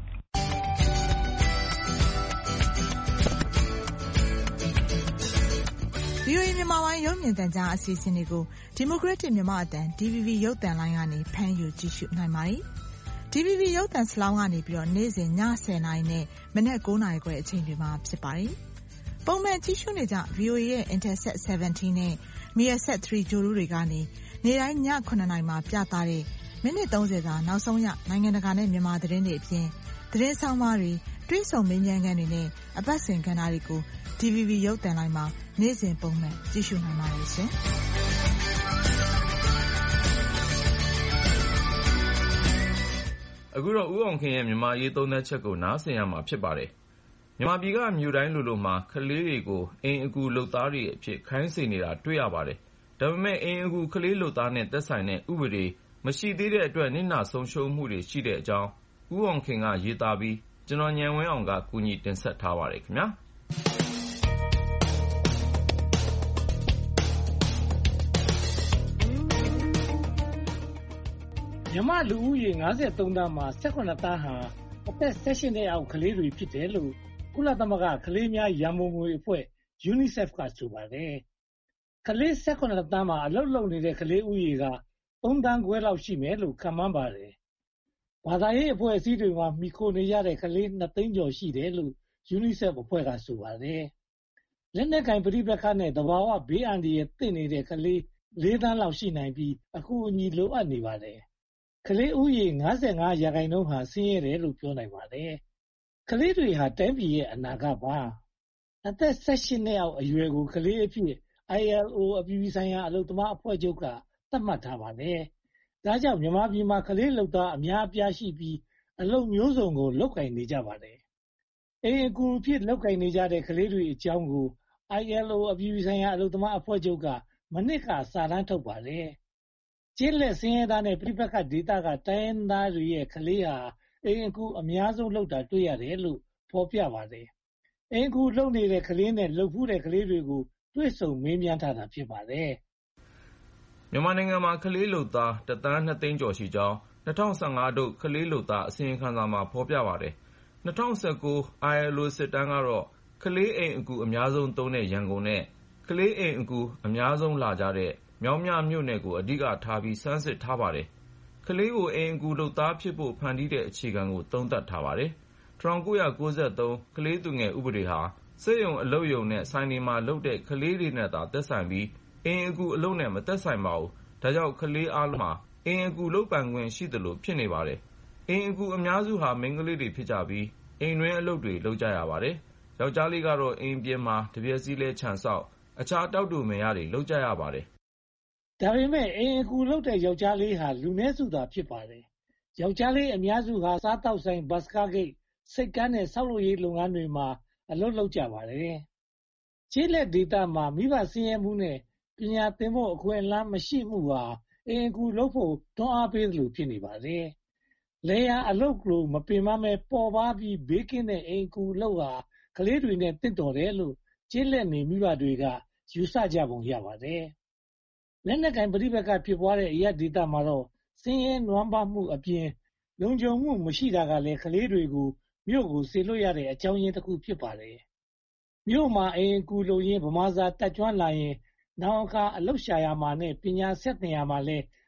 ဗွီအိုအေ မြန်မာပိုင်းရုပ်မြင်သံကြားအစီအစဉ်တွေကို Democratic မြန်မာအသံ ဒီ ဗီ ဘီ ရုပ်သံလိုင်းကနေဖမ်းယူကြည့်ရှုနိုင်ပါတယ်။ ဒီ ဗီ ဘီ ရုပ်သံစလောင်းကနေပြီးတော့နေ့စဉ်ညဆယ်နာရီနဲ့မနက်ကိုးနာရီခွဲအချိန်တွေမှာဖြစ်ပါတယ်။ပုံမှန်ကြည့်ရှုနေကြ ဗွီအိုအေ ရဲ့ Intelsat ဆယ်ဗန်တီးနဲ့ Measat သုံးဂြိုလ်တုတွေကနေနေ့တိုင်းညခုနှစ်နာရီမှာပြသတဲ့မိနစ်သုံးဆယ်စာနောက်ဆုံးရနိုင်ငံတကာနဲ့မြန်မာသတင်းတွေအပြင်သတင်းဆောင်မတွေတွေ့ဆုံမေးမြန်းခန်းတွေနဲ့အပတ်စဉ်ကဏ္ဍတွေကို ဒီ ဗီ ဘီ ရုပ်သံလိုင်းမှာနေ့စဉ်ပုံမှန်ကြည့်ရှုနိုင်ပါတယ်ရှင်။အခုတော့ဦးအောင်ခင်ရဲ့မြန်မာရေးသုံးသပ်ချက်ကိုနားဆင်ရမှာဖြစ်ပါတယ်။မြန်မာပြည်ကမြို့တိုင်းလိုလိုမှာကလေးတွေကိုအိမ်အကူလုပ်သားတွေအဖြစ်ခိုင်းစေနေတာတွေ့ရပါတယ်။ဒါပေမဲ့အိမ်အကူကလေးလုပ်သားနဲ့သက်ဆိုင်တဲ့ဥပဒေမရှိသေးတဲ့အတွက်နစ်နာဆုံးရှုံးမှုတွေရှိတဲ့အကြောင်းဦးအောင်ခင်ကရေးသားပြီးကျွန်တော်ဉာဏ်ဝင်းအောင်ကကူညီတင်ဆက်ထားပါတယ်ခင်ဗျာ။မြန်မာလူဦးရေငါးဆယ်သုံးသန်းမှာဆယ့်ခုနစ်သန်းဟာအသက်၁၈နှစ်အောက်ကလေးတွေဖြစ်တယ်လို့ကုလသမဂ္ဂကလေးများရန်ပုံငွေအဖွဲ့ UNICEF ကဆိုပါတယ်။ကလေး၁၈သန်းမှာအလုပ်လုပ်နေတဲ့ကလေးဦးရေကသုံးသန်းခွဲလောက်ရှိမယ်လို့ခန့်မှန်းပါတယ်။ဘာသာရေးအဖွဲ့အစည်းတွေမှာမိခိုနေရတဲ့ကလေးနှစ်သိန်းကျော်ရှိတယ်လို့ UNICEF အဖွဲ့ကဆိုပါတယ်။လက်နက်ကင်ပဋိပက္ခနဲ့သဘာဝဘေးအန္တရာယ်သင့်နေတဲ့ကလေးလေးသန်းလောက်ရှိနိုင်ပြီးအကူအညီလိုအပ်နေပါတယ်။ကလေးဦးရေ၅၅ရာခိုင်နှုန်းဟာဆင်းရဲတယ်လို့ပြောနိုင်ပါတယ်။ကလေးတွေဟာတိုင်းပြည်ရဲ့အနာဂတ်ပါ။အသက်၁၈နှစ်အောက်အရွယ်ကိုကလေးအဖြစ် အိုင် အယ်လ် အို အပြည်ပြည်ဆိုင်ရာအလုပ်သမားအဖွဲ့ချုပ်ကသတ်မှတ်ထားပါတယ်။ဒါကြောင့်မြန်မာပြည်မှာကလေးလုပ်သားအများအပြားရှိပြီးအလုပ်မျိုးစုံကိုလုပ်ကိုင်နေကြပါတယ်။အိမ်အကူအဖြစ်လုပ်ကိုင်နေကြတဲ့ကလေးတွေအကြောင်းကို အိုင် အယ်လ် အို အပြည်ပြည်ဆိုင်ရာအလုပ်သမားအဖွဲ့ချုပ်ကမနှစ်ကစာတမ်းထုတ်ပါတယ်။ကျေးလက်ဆင်းရဲသားနဲ့ပြိပက္ခဒေသကတိုင်းရင်းသားတွေရဲ့ကလေးဟာအိမ်အကူအများဆုံးလုပ်တာတွေ့ရတယ်လို့ဖော်ပြပါတယ်။အိမ်အကူလုပ်နေတဲ့ကလေးနဲ့လုပ်ဖူးတဲ့ကလေးတွေကိုတွေ့ဆုံမေးမြန်းထားတာဖြစ်ပါတယ်။မြန်မာနိုင်ငံမှာကလေးလုပ်သားတစ်သန်းနှစ်သိန်းကျော်ရှိကြောင်း၂၀၁၅တို့ကလေးလုပ်သားအစီရင်ခံစာမှာဖော်ပြပါတယ်။၂၀၁၉ အိုင် အယ်လ် အို စစ်တမ်းကတော့ကလေးအိမ်အကူအများဆုံးသုံးတဲ့ရန်ကုန်နဲ့ကလေးအိမ်အကူအများဆုံးလာကြတဲ့မြောင်းမြမြို့နယ်ကိုအဓိကထားပြီးစမ်းစစ်ထားပါတယ်။ကလေးကိုအိမ်အကူလုပ်သားဖြစ်ဖို့ဖန်တီးတဲ့အခြေခံကိုသုံးသပ်ထားပါတယ်။၁၉၉၃ကလေးသူငယ်ဥပဒေဟာစက်ရုံအလုပ်ရုံနဲ့ဆိုင်တွေမှာလုပ်တဲ့ကလေးတွေနဲ့သာသက်ဆိုင်ပြီးအိမ်အကူအလုပ်နဲ့မသက်ဆိုင်ပါဘူး။ဒါကြောင့်ကလေးအားလုံးမှာအိမ်အကူလုပ်ပိုင်ခွင့်ရှိသလိုဖြစ်နေပါတယ်။အိမ်အကူအများစုဟာမိန်းကလေးတွေဖြစ်ကြပြီးအိမ်တွင်းအလုပ်တွေလုပ်ကြရပါတယ်။ယောက်ျားလေးကတော့အိမ်ပြင်မှာတပြက်စီးလဲခြံစောက်အခြားတောက်တူမယ်ရတွေလုပ်ကြရပါတယ်။ဒါပေမဲ့အိမ်အကူလုပ်တဲ့ယောက်ျားလေးဟာလူနည်းစုသာဖြစ်ပါတယ်။ယောက်ျားလေးအများစုဟာစားတောက်ဆိုင်ဘတ်စကားဂိတ်စိတ်ကမ်းနဲ့ဆောက်လုပ်ရေးလုပ်ငန်းတွေမှာအလုပ်လုပ်ကြပါတယ်။ကျေးလက်ဒေသမှာမိဘဆင်းရဲမှုနဲ့ပညာသင်ဖို့အခွင့်အလမ်းမရှိမှုဟာအိမ်အကူလုပ်ဖို့တွန်းအားပေးသလိုဖြစ်နေပါတယ်။လယ်ယာအလုပ်ကိုမပင်ပန်းပဲပေါ်ပါပြီးဘေးကင်းတဲ့အိမ်အကူလုပ်ဟာကလေးတွေနဲ့တင့်တော်တယ်လို့ကျေးလက်နေမိဘတွေကယူဆကြပုံရပါတယ်။လက်နက်ကင်ပဋိပက္ခဖြစ်ပွားတဲ့အရပ်ဒေသမှာတော့ဆင်းရဲနွမ်းပါးမှုအပြင်လုံခြုံမှုမရှိတာကလည်းကလေးတွေကိုမြို့ကိုစေလွှတ်ရတဲ့အကြောင်းရင်းတစ်ခုဖြစ်ပါတယ်။မြို့မှာအိမ်အကူလုပ်ရင်းဗမာစာတက်ကျွမ်းလာရင်နောင်အခါအလုပ်ရှာရမှာနဲ့ပညာဆက်သင်ရမှာလည်း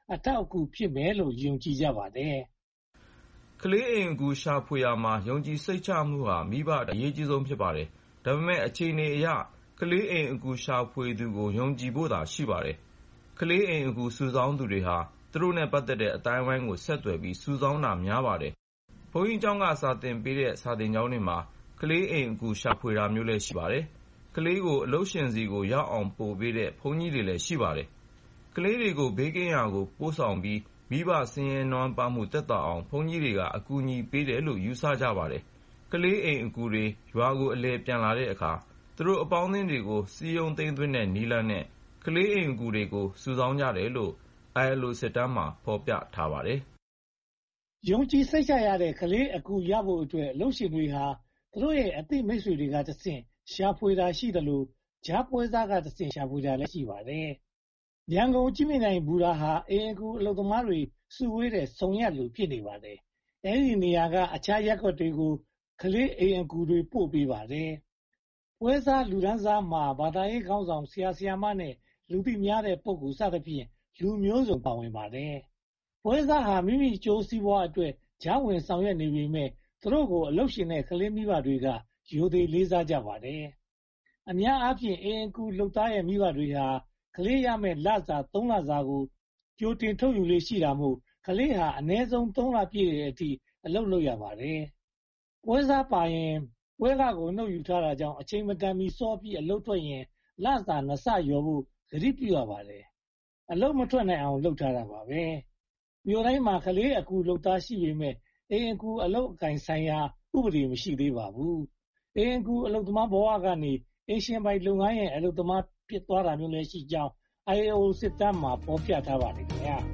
အထောက်အကူဖြစ်မယ်လို့ယုံကြည်ကြပါတယ်။ကလေးအိမ်အကူရှာဖွေရာမှာယုံကြည်စိတ်ချမှုဟာမိဘအရေးကြီးဆုံးဖြစ်ပါတယ်။ဒါပေမဲ့အခြေအနေအရကလေးအိမ်အကူရှာဖွေသူကိုယုံကြည်ဖို့သာရှိပါတယ်။ကလေးအိမ်အကူစုဆောင်းသူတွေဟာသူတို့နဲ့ပတ်သက်တဲ့အတိုင်းအဝိုင်းကိုဆက်သွယ်ပြီးစုဆောင်းတာများပါတယ်။ဘုန်းကြီးကျောင်းကစာသင်ပေးတဲ့စာသင်ကျောင်းတွေမှာကလေးအိမ်အကူရှာဖွေတာမျိုးလည်းရှိပါတယ်။ကလေးကိုအလုပ်ရှင်စီကိုရောက်အောင်ပို့ပေးတဲ့ဘုန်းကြီးတွေလည်းရှိပါတယ်။ကလေးတွေကိုဘေးကင်းရာကိုပို့ဆောင်ပြီးမိဘဆင်းရဲနွမ်းပါးမှုသက်သာအောင်ဘုန်းကြီးတွေကအကူအညီပေးတယ်လို့ယူဆကြပါတယ်။ကလေးအိမ်အကူတွေရွာကိုအလည်ပြန်လာတဲ့အခါသူတို့အပေါင်းအသင်းတွေကိုစည်းရုံးသိမ်းသွင်းတဲ့နည်းလမ်းနဲ့ကလေးအိမ်အကူတွေကိုစုဆောင်းကြတယ်လို့ အိုင် အယ် အို စစ်တမ်းမှာဖော်ပြထားပါတယ်။ယုံကြည်စိတ်ချရတဲ့ကလေးအကူရဖို့အတွက်အလုပ်ရှင်တွေဟာသူတို့ရဲ့အသိမိတ်ဆွေတွေကတဆင့်ရှာဖွေတာရှိသလိုကြားပွဲစားကတဆင့်ရှာဖွေတာလည်းရှိပါတယ်။ရန်ကုန်ကြည့်မြင်တိုင်ဘူတာဟာအိမ်အကူအလုပ်သမားတွေစုဝေးတဲ့ဆုံရက်လိုဖြစ်နေပါတယ်။အဲဒီနေရာကအခြားရပ်ကွက်တွေကိုကလေးအိမ်အကူတွေပို့ပေးပါတယ်။ပွဲစားလူဒန်းစားမှာဘာသာရေးခေါင်းဆောင်ဆရာဆရာမနဲ့လူသိများတဲ့ပုဂ္ဂိုလ်စသဖြင့်လူမျိုးစုံပါဝင်ပါတယ်။ပွဲစားဟာမိမိကြိုးစည်းပွားအတွက်ကြားဝင်ဆောင်ရွက်နေပေမဲ့သူတို့ကိုအလုပ်ရှင်နဲ့ကလေးမိဘတွေကရိုသေလေးစားကြပါတယ်။အများအားဖြင့်အိမ်အကူလုပ်သားရဲ့မိဘတွေဟာကလေးရမယ့်လစာသုံးလစာကိုကြိုတင်ထုတ်ယူလေးရှိတာမို့ကလေးဟာအနည်းဆုံးသုံးလပြည့်တဲ့အထိအလုပ်လုပ်ရပါတယ်။ပွဲစားပါရင်ပွဲကကိုနှုတ်ယူထားတာကြောင့်အချိန်မတန်မီစောပြီးအလုပ်ထွက်ရင်လစာနှစ်ဆလျော်ဖို့ကတိပြုရပါတယ်။အလုပ်မထွက်နိုင်အောင်လုပ်ထားတာပါပဲ။မြို့တိုင်းမှာကလေးအကူလုပ်သားရှိပေမဲ့အိမ်အကူအလုပ်အကင်ဆိုင်ရာဥပဒေမရှိသေးပါဘူး။အိမ်အကူအလုပ်သမားဘဝကနေအိမ်ရှင်ပိုင်လုပ်ငန်းရဲ့အလုပ်သမားဖြစ်သွားတာမျိုးလည်းရှိကြောင်း အိုင် အယ် အို စစ်တမ်းမှာဖော်ပြထားပါတယ်ခင်ဗျာ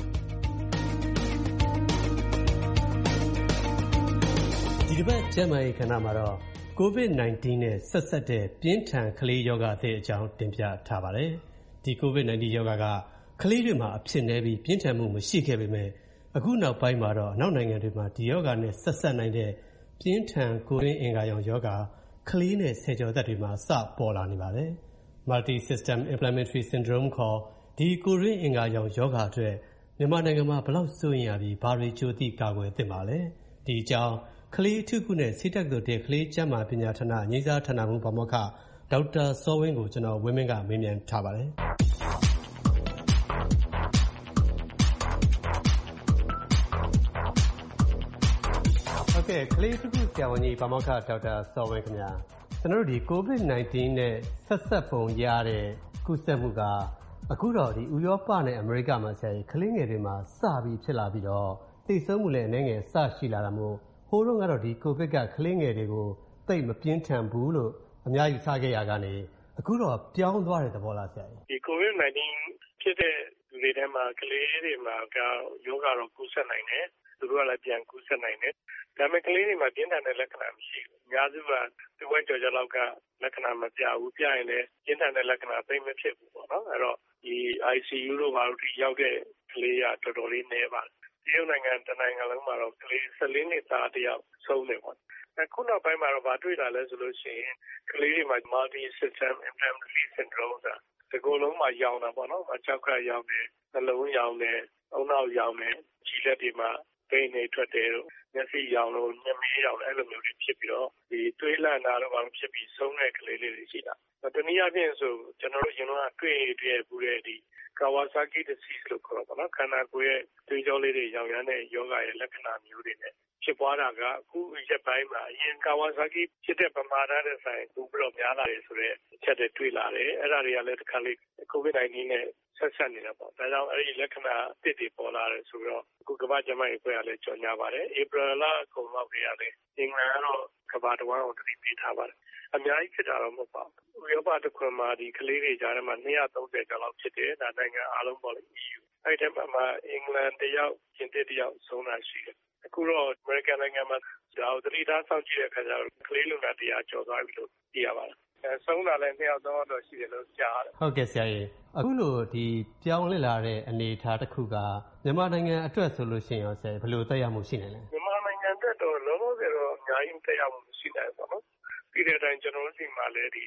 ဒီတစ်ပတ်ကျန်းမာရေးခန္ဓာမှာတော့ ကိုဗစ် ၁၉ နဲ့ဆက်စပ်တဲ့ပြင်းထန်ကလေးရောဂါအသစ်အကြောင်းတင်ပြထားပါတယ်။ဒီကိုဗစ် ၁၉ ရောဂါကကလေးတွေမှာအဖြစ်နည်းပြီးပြင်းထန်မှုမရှိခဲ့ပေမဲ့အခုနောက်ပိုင်းမှာတော့အနောက်နိုင်ငံတွေမှာဒီရောဂါနဲ့ဆက်စပ်နိုင်တဲ့ပြင်းထန်ကိုယ်တွင်းအင်္ဂါရောင်ရောဂါကလေးနဲ့ဆယ်ကျော်သက်တွေမှာစပေါ်လာနေပါတယ်။ Multi System Inflammatory Syndrome ခေါ်ဒီကိုယ်တွင်းအင်္ဂါရောင်ရောဂါအတွက်မြန်မာနိုင်ငံမှာဘယ်လောက်စိုးရိမ်ရပြီးဘာတွေကြိုသိကာကွယ်သင့်ပါလဲ။ဒီအကြောင်းကလေးအထူးကုနဲ့ဆေးတက္ကသိုလ်တဲ့ကလေးကျန်းမာပညာဌာနအငြိမ်းစားဌာနမှူးပါမောက္ခဒေါက်တာစောဝင်းကိုကျွန်တော်ဝင်းမင်းကမေးမြန်းထားပါတယ်။ဟုတ်ကဲ့ကလေးအထူးကုဆရာဝန်ကြီးပါမောက္ခဒေါက်တာစောဝင်းခင်ဗျာကျွန်တော်တို့ဒီကိုဗစ် ၁၉ နဲ့ဆက်ဆက်ပုံရတဲ့ကူးစက်မှုကအခုတော့ဒီဥရောပနဲ့အမေရိကမှာဆရာကြီးကလေးငယ်တွေမှာစပြီးဖြစ်လာပြီးတော့သိဆုံးမှုလည်းအနေငယ်စရှိလာတာမို့ဟိုတော့ကတော့ဒီကိုဗစ်ကကလေးငယ်တွေကိုသိပ်မပြင်းထန်ဘူးလို့အများကြီးစားခဲ့ရကနေအခုတော့ပြောင်းသွားတဲ့သဘောလားဆရာကြီးဒီကိုဗစ် ၁၉ ဖြစ်တဲ့လူတွေထဲမှာကလေးတွေမှာကယောဂါတော့ကူးစက်နိုင်တယ်သူတို့ကလည်းပြန်ကူးစက်နိုင်တယ်ဒါပေမဲ့ကလေးတွေမှာပြင်းထန်တဲ့လက္ခဏာမရှိဘူးအများစုကဒီဝက်ကြော်ကြော်လောက်ကလက္ခဏာမပြဘူးပြရင်လည်းပြင်းထန်တဲ့လက္ခဏာသိမဖြစ်ဘူးပေါ့နော်အဲ့တော့ဒီ အိုင် စီ ယူ တို့ဘာလို့ဒီရောက်တဲ့ကလေးကတော်တော်လေးနည်းပါတယ်တရုတ်နိုင်ငံတနိုင်ငံလုံးမှာတော့ကလေး၁၄နှစ်သားတယောက်ဆုံးတယ်ပေါ့အခုနောက်ပိုင်းမှာတော့ဗာတွေ့တာလဲဆိုလို့ရှိရင်ကလေးတွေမှာ Multi System Inflammatory Syndrome ဆိုတာဒီကိုယ်လုံးမှာရောင်တာပေါ့နော်ကြောက်ကရောင်တယ်နှလုံးရောင်တယ်အုံနောက်ရောင်တယ်ခြေလက်တွေမှာပိန်နေထွက်တယ်လို့မျက်စိရောင်လို့ညမေးရောင်လို့အဲ့လိုမျိုးတွေဖြစ်ပြီးတော့ဒီတွေးလန့်တာတော့ဘာလို့ဖြစ်ပြီးဆုံးတဲ့ကလေးလေးတွေရှိတာတနည်းအားဖြင့်ဆိုကျွန်တော်တို့ရင်တော့တွေ့တွေ့ဘူးတဲ့ဒီ Kawasaki disease လို့ခေါ်တော့ဗောနော်ခန္ဓာကိုယ်ရဲ့သွေးကြောလေးတွေရောင်ရမ်းတဲ့ယောဂရဲ့လက္ခဏာမျိုးတွေနဲ့ဖြစ်ပွားတာကအခုရက်ပိုင်းမှာအရင် Kawasaki ဖြစ်တဲ့ပမာဏတဲ့ဆိုင်ပိုပြီးတော့များလာတယ်ဆိုတော့အချက်တွေတွေ့လာတယ်အဲ့ဒါတွေကလည်းတစ်ခါလေးကိုဗစ် ၁၉ နဲ့ဆက်ဆက်နေတာပေါ့ဒါကြောင့်အဲ့ဒီလက္ခဏာအသစ်တွေပေါ်လာတယ်ဆိုတော့အခုကမ္ဘာ့ကျန်းမာရေးအဖွဲ့ကလည်းကြော်ညာပါတယ်ဧပြီလအကုန်လောက်တွေကလည်းအင်္ဂလန်ကတော့ကမ္ဘာတစ်ဝန်းကိုတတိပေးထားပါတယ်အများကြီးဖြစ်တာတော့မဟုတ်ပါဘူးဥရောပတစ်ခွင်မှာဒီကလေးတွေကြားထဲမှာ၂၃၀ကျော်လောက်ဖြစ်တယ်ဒါနိုင်ငံအားလုံးပေါ့လေ အီးယူ အဲ့ဒီမှာအင်္ဂလန်တယောက်ပြင်သစ်တယောက်ဆုံးတာရှိတယ်အခုတော့အမေရိကန်နိုင်ငံမှာဒါကိုတတိထားစောင့်ကြည့်တဲ့အခါကျတော့ကလေးလူနာတရားကျော်သွားပြီလို့သိရပါတယ်အဲဆုံးတာလည်းနှစ်ယောက်သုံးယောက်တော့ရှိတယ်လို့ကြားရတယ်ဟုတ်ကဲ့ဆရာကြီးအခုလိုဒီပြောင်းလဲလာတဲ့အနေအထားတစ်ခုကမြန်မာနိုင်ငံအတွက်ဆိုလို့ရှိရင်ရောဆရာဘယ်လိုသက်ရောက်မှုရှိနေလဲမြန်မာနိုင်ငံအတွက်တော့လုံးဝတော့အများကြီးသက်ရောက်မှုရှိတယ်ပေါ့နော်ပြီးတဲ့အတိုင်းကျွန်တော်တို့ဒီမှာလည်းဒီ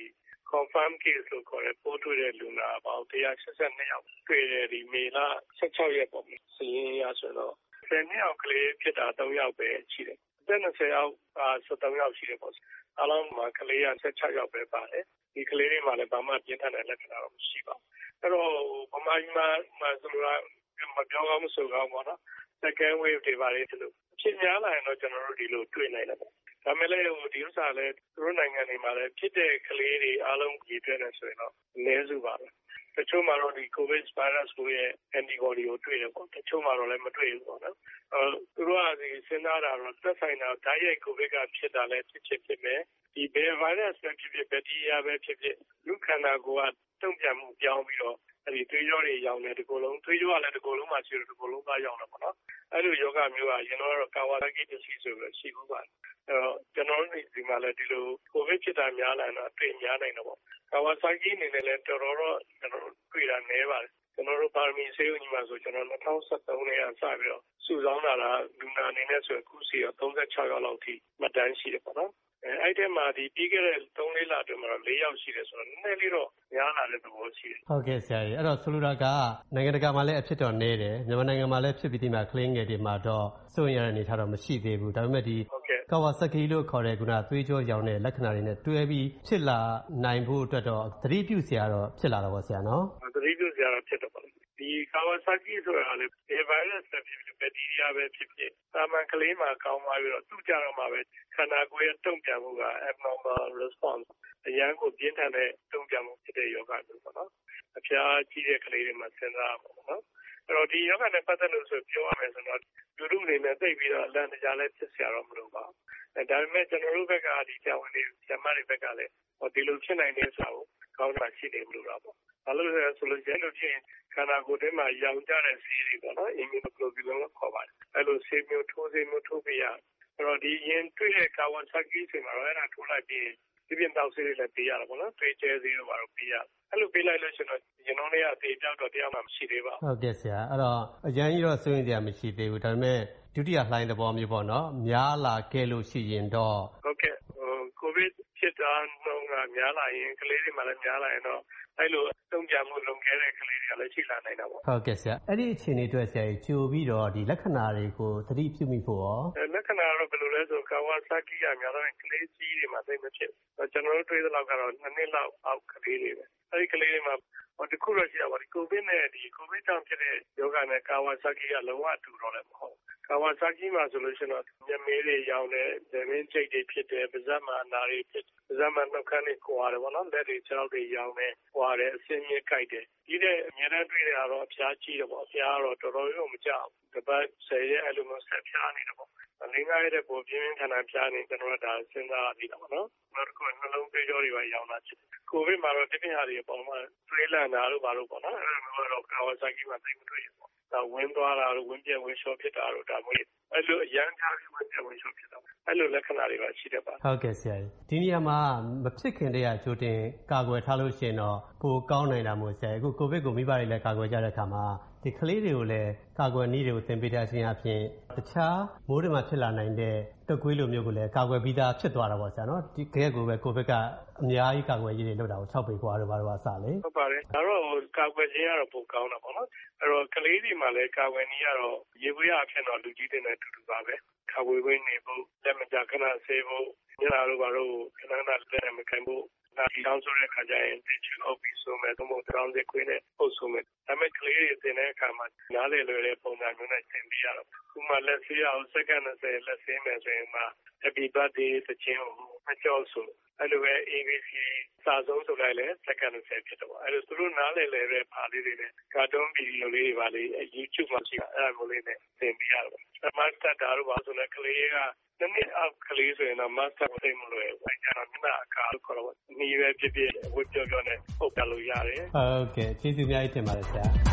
confirm case လို့ခေါ်တဲ့ပိုးတွေ့တဲ့လူနာပေါင်းone hundred eighty-twoယောက်တွေ့တဲ့ဒီမေလsixteenရက်ပေါ့စီရင်ရဆိုတော့tenနှစ်အောက်ကလေးဖြစ်တာthreeယောက်ပဲရှိတယ်အသက်twentyယောက်thirteenယောက်ရှိတယ်ပေါ့အားလုံးမှာကလေးကsixteenယောက်ပဲပါတယ်ဒီကလေးတွေမှာလည်းဘာမှပြင်းထန်တဲ့လက္ခဏာတော့မရှိပါဘူးအဲ့တော့ဗမာပြည်မှာမှာဆိုတော့မပြောကောင်းမဆိုကောင်းပေါ့နော် second wave တွေပါလေဒီလိုဖြစ်များလာရင်တော့ကျွန်တော်တို့ဒီလိုတွေ့နိုင်တယ်ပေါ့ဒါမဲ့လည်းဟိုဒီဥစ္စာလည်းသူတို့နိုင်ငံတွေမှာလည်းဖြစ်တဲ့ကလေးတွေအားလုံးကြီးတွေ့နေဆိုရင်တော့အနည်းစုပါပဲတချို့မှာတော့ဒီ COVID virus ကိုရဲ့ antibody ကိုတွေ့တယ်ပေါ့တချို့မှာတော့လည်းမတွေ့ဘူးပေါ့နော်အဲသူတို့ကဒီစဉ်းစားတာတော့သက်ဆိုင်တာဓာတ်ရိုက် COVID ကဖြစ်တာလည်းဖြစ်ဖြစ်ဖြစ်မယ်ဒီဘယ် virus ပဲဖြစ်ဖြစ် bacteria ပဲဖြစ်ဖြစ်လူခန္ဓာကိုယ်ကတုံ့ပြန်မှုပြောင်းပြီးတော့အဲဒီသွေးကြောတွေရောင်နေတကူလုံးသွေးကြောကလည်းတကူလုံးမှာရှိတယ်တကူလုံးသားရောင်တယ်ပေါ့နော်အဲ့လိုယောဂမျိုးကရင်တော့ကာဝါစားကိတရှိဆိုပြီးရှိဘူးပါအဲ့တော့ကျွန်တော်တို့ဒီမှာလည်းဒီလို COVID ဖြစ်တာများလာတော့တွေ့များနိုင်တော့ပေါ့ကာဝါစားကိအနေနဲ့လည်းတော်တော်တော့ကျွန်တော်တို့တွေ့တာနည်းပါတယ်ကျွန်တော်တို့ပါရမီဆေးရုံကြီးမှာဆိုကျွန်တော်twenty seventeenနဲ့စပြီးတော့စုဆောင်းလာတာလူနာအနေနဲ့ဆိုအခုစီတော့thirty-sixယောက်လောက်ထိမှတ်တမ်းရှိတယ်ပေါ့နော်အဲအဲ့ဒီမှာဒီပြီးခဲ့တဲ့three fourလအတွင်းမှာတော့fourယောက်ရှိတယ်ဆိုတော့နည်းနည်းလေးတော့များလာတဲ့သဘောရှိတယ်ဟုတ်ကဲ့ဆရာကြီးအဲ့တော့ဆိုလိုတာကနိုင်ငံတကာမှာလည်းအဖြစ်တော့နည်းတယ်မြန်မာနိုင်ငံမှာလည်းဖြစ်ပြီးဒီမှာကလင်းငယ်တွေမှာတော့စိုးရိမ်ရတဲ့အနေအထားတော့မရှိသေးဘူးဒါပေမဲ့ဒီကာဝါဆာကီလို့ခေါ်တဲ့ခုနသွေးကြောရောင်တဲ့လက္ခဏာတွေနဲ့တွဲပြီးဖြစ်လာနိုင်ဖို့အတွက်တော့သတိပြုစရာတော့ဖြစ်လာတော့ပါဆရာနော်သတိပြုစရာတော့ဖြစ်တော့ပါဒီကာဝါဆာကီဆိုတာလေဒီ virus ပဲဖြစ်ဖြစ် bacteria ပဲဖြစ်ဖြစ်သာမန်ကလေးမှာကောင်းသွားပြီးတော့သူ့ကြတော့မှပဲခန္ဓာကိုယ်ရဲ့တုံ့ပြန်မှုက abnormal response အရန်ကိုပြင်းထန်တဲ့တုံ့ပြန်မှုဖြစ်တဲ့ယောဂမျိုးပေါ့နော်အဖျားကြီးတဲ့ကလေးတွေမှာစဉ်းစားပါပေါ့နော်အဲ့တော့ဒီယောဂနဲ့ပတ်သက်လို့ဆိုပြောရမယ်ဆိုတော့လူလူတွေနဲ့သိပြီးတော့အလန့်တကြားလည်းဖြစ်စရာတော့မလိုပါဘူးအဲဒါပေမဲ့ကျွန်တော်တို့ဘက်ကဒီဆရာဝန်တွေဆရာမတွေဘက်ကလည်းဟောဒီလိုဖြစ်နိုင်တဲ့ဆိုတော့ကောင်းတာရှိနေမလို့တော့ပေါ့ဘာလို့လဲဆိုလို့ကျလို့ချင်းခန္ဓာကိုယ်ထဲမှာရောင်ကျတဲ့ဆေးတွေပေါ့နော် immunoglobulin လို့ခေါ်ပါတယ်အဲ့လိုဆေးမျိုးထိုးဆေးမျိုးထိုးပြရအဲ့တော့ဒီရင်တွေ့တဲ့ကာဝါဆာကီဆိုမှာတော့အဲ့ဒါထိုးလိုက်ပြီးဒီပြင်တောက်ဆေးတွေလည်းပေးရတာပေါ့နော်တွေးကျဲဆေးတွေပါတော့ပေးရအဲ့လိုပေးလိုက်လို့ရှင်တော့ရင်လုံးလေးကအသေးပြောက်တော့တရားမှမရှိသေးပါဘူးဟုတ်ကဲ့ဆရာအဲ့တော့အရင်ကြီးတော့စိုးရင်စရာမရှိသေးဘူးဒါပေမဲ့ဒုတိယလှိုင်းသဘောမျိုးပေါ့နော်များလာခဲ့လို့ရှိရင်တော့ဟုတ်ကဲ့ဟိုကိုဗစ်ဖြစ်တာနှုန်းကများလာရင်ကလေးတွေမှလည်းများလာရင်တော့အဲ့လိုတုံ့ပြန်မှုလုံခဲ့တဲ့ကလေးတွေကလည်းရှိလာနိုင်တာပေါ့ဟုတ်ကဲ့ဆရာအဲ့ဒီအခြေအနေအတွက်ဆရာကြီးကြိုပြီးတော့ဒီလက္ခဏာတွေကိုသတိပြုမိဖို့ရောလက္ခဏာတော့ဘယ်လိုလဲဆိုကာဝါဆာကီကများတော့ကလေးကြီးတွေမှာသိမဖြစ်ကျွန်တော်တို့တွေ့သလောက်ကတော့နှစ်နှစ်လောက်အောက်ကလေးတွေပဲအဲ့ဒီကလေးတွေမှာဟိုတခုတော့ရှိတာပါဒီကိုဗစ်နဲ့ဒီကိုဗစ်ကြောင့်ဖြစ်တဲ့ယောဂနဲ့ကာဝါဆာကီကလုံးဝအတူတော့လည်းမဟုတ်ကာဝါဆာကီမှာဆိုလို့ရှိရင်တော့မျက်မေးတွေရောင်တယ်၊ဒမင်းကျိတ်တွေဖြစ်တယ်၊ပါးစပ်မှာအနာတွေဖြစ်တယ်၊ပါးစပ်မှာနှုတ်ခမ်းတွေကွာတယ်ပေါ့နော်လက်တွေခြေထောက်တွေရောင်တယ်၊ကွာတယ်အစင်းမြင့်ကြိုက်တယ်ဒီတဲ့အများနဲ့တွေ့ရတော့အဖျားကြီးတယ်ပေါ့အဖျားကတော့တော်တော်ကြီးတော့မကြောက်ဘူးတစ်ပတ်ဆယ်ရက်အဲ့လိုမျိုးဆက်ဖျားနေတယ်ပေါ့လင်းကားရတဲ့ပုံပြင်းပြင်းထန်ထန်ဖျားနေကျွန်တော်တို့ဒါစဉ်းစားရသေးတာပေါ့နော်နောက်တစ်ခုနှလုံးသွေးကြောတွေပါရောင်လာဖြစ်ကိုဗစ်မှာတော့ဒီပြင်ဟာတွေပုံမှန်သွေးလန့်တာတို့ဘာလို့ပေါ့နော်အဲ့လိုမျိုးတော့ကာဝါဆာကီမှာသိမတွေ့ရပေါ့ဒါဝင်းသွားတာတို့ဝင်းပြက်ဝင်းလျှောဖြစ်တာတို့ဒါမျိုးအဲ့လိုအရန်ထားပြီးဝင်းပြက်ဝင်းလျှောဖြစ်တာအဲ့လိုလက္ခဏာတွေပါရှိတယ်ပါဟုတ်ကဲ့ဆရာကြီးဒီနေရာမှာမဖြစ်ခင်တည်းကကြိုတင်ကာကွယ်ထားလို့ရှိရင်တော့ပိုကောင်းနိုင်တာမို့ဆရာအခုကိုဗစ်ကိုမိဘတွေလည်းကာကွယ်ကြတဲ့အခါမှာဒီကလေးတွေကိုလည်းကာကွယ်နည်းတွေကိုသင်ပေးထားခြင်းအပြင်တခြားမိုးတွေမှာဖြစ်လာနိုင်တဲ့တုပ်ကွေးလိုမျိုးကိုလည်းကာကွယ်ပြီးသားဖြစ်သွားတာပေါ့ဆရာနော်ဒီကဲကိုပဲကိုဗစ်ကအများကြီးကာကွယ်ရေးတွေလုပ်တာကို၆ပေခွာတော့ဘာလို့အစလေဟုတ်ပါတယ်ဒါတော့ကာကွယ်ခြင်းကတော့ပိုကောင်းတာပေါ့နော်အဲ့တော့ကလေးတွေမှာလည်းကာကွယ်နည်းကတော့ရေပွေးအဖြစ်တော့လူကြီးတွေနဲ့တူတူပါပဲကာကွယ်ခွင့်နေဖို့လက်မကြခဏဆေးဖို့ညလာတို့ဘာလို့ခဏခဏလက်မခံဖို့ဒါဒီအောင်ဆိုတဲ့ခါကျရင်ဒီချောပြီးဆိုမဲ့တော့တောင်းတဲ့ခွေးနဲ့ပုတ်ဆိုမဲ့ဒါမဲ့ကလေးတွေတင်တဲ့အခါမှာနားလေလွယ်တဲ့ပုံစံမျိုးနဲ့သင်ပေးရတော့ဥမာလက်ဆေးအောင်စက္ကန့်twentyလက်ဆေးမယ်ဆိုရင်မှ Happy Birthday သချင်းကိုအကျော်ဆိုအဲ့လိုပဲ A B C စာဆုံးဆိုလိုက်လဲစက္ကန့်twentyဖြစ်တော့အဲ့လိုသူတို့နားလေလွယ်တဲ့ပါလေးတွေနဲ့ကာတွန်းဗီဒီယိုလေးတွေပါလေ YouTube မှာရှိတာအဲ့ဒါမျိုးလေးနဲ့သင်ပေးရတော့မတ်စတာဒါတို့ပါဆိုလဲကလေးကနည်းနည်းအောက်ကလေးဆိုရင်တော့ master ကိုသိမလို့ရဘူး။အဲဒါတော့ဒီမှာအခါလို့ခေါ်တော့အနည်းပဲဖြစ်ဖြစ်ဝတ်ပြောပြောနဲ့ပုတ်ပြလို့ရတယ်။ဟုတ်ကဲ့ကျေးဇူးများကြီးတင်ပါတယ်ဆရာ။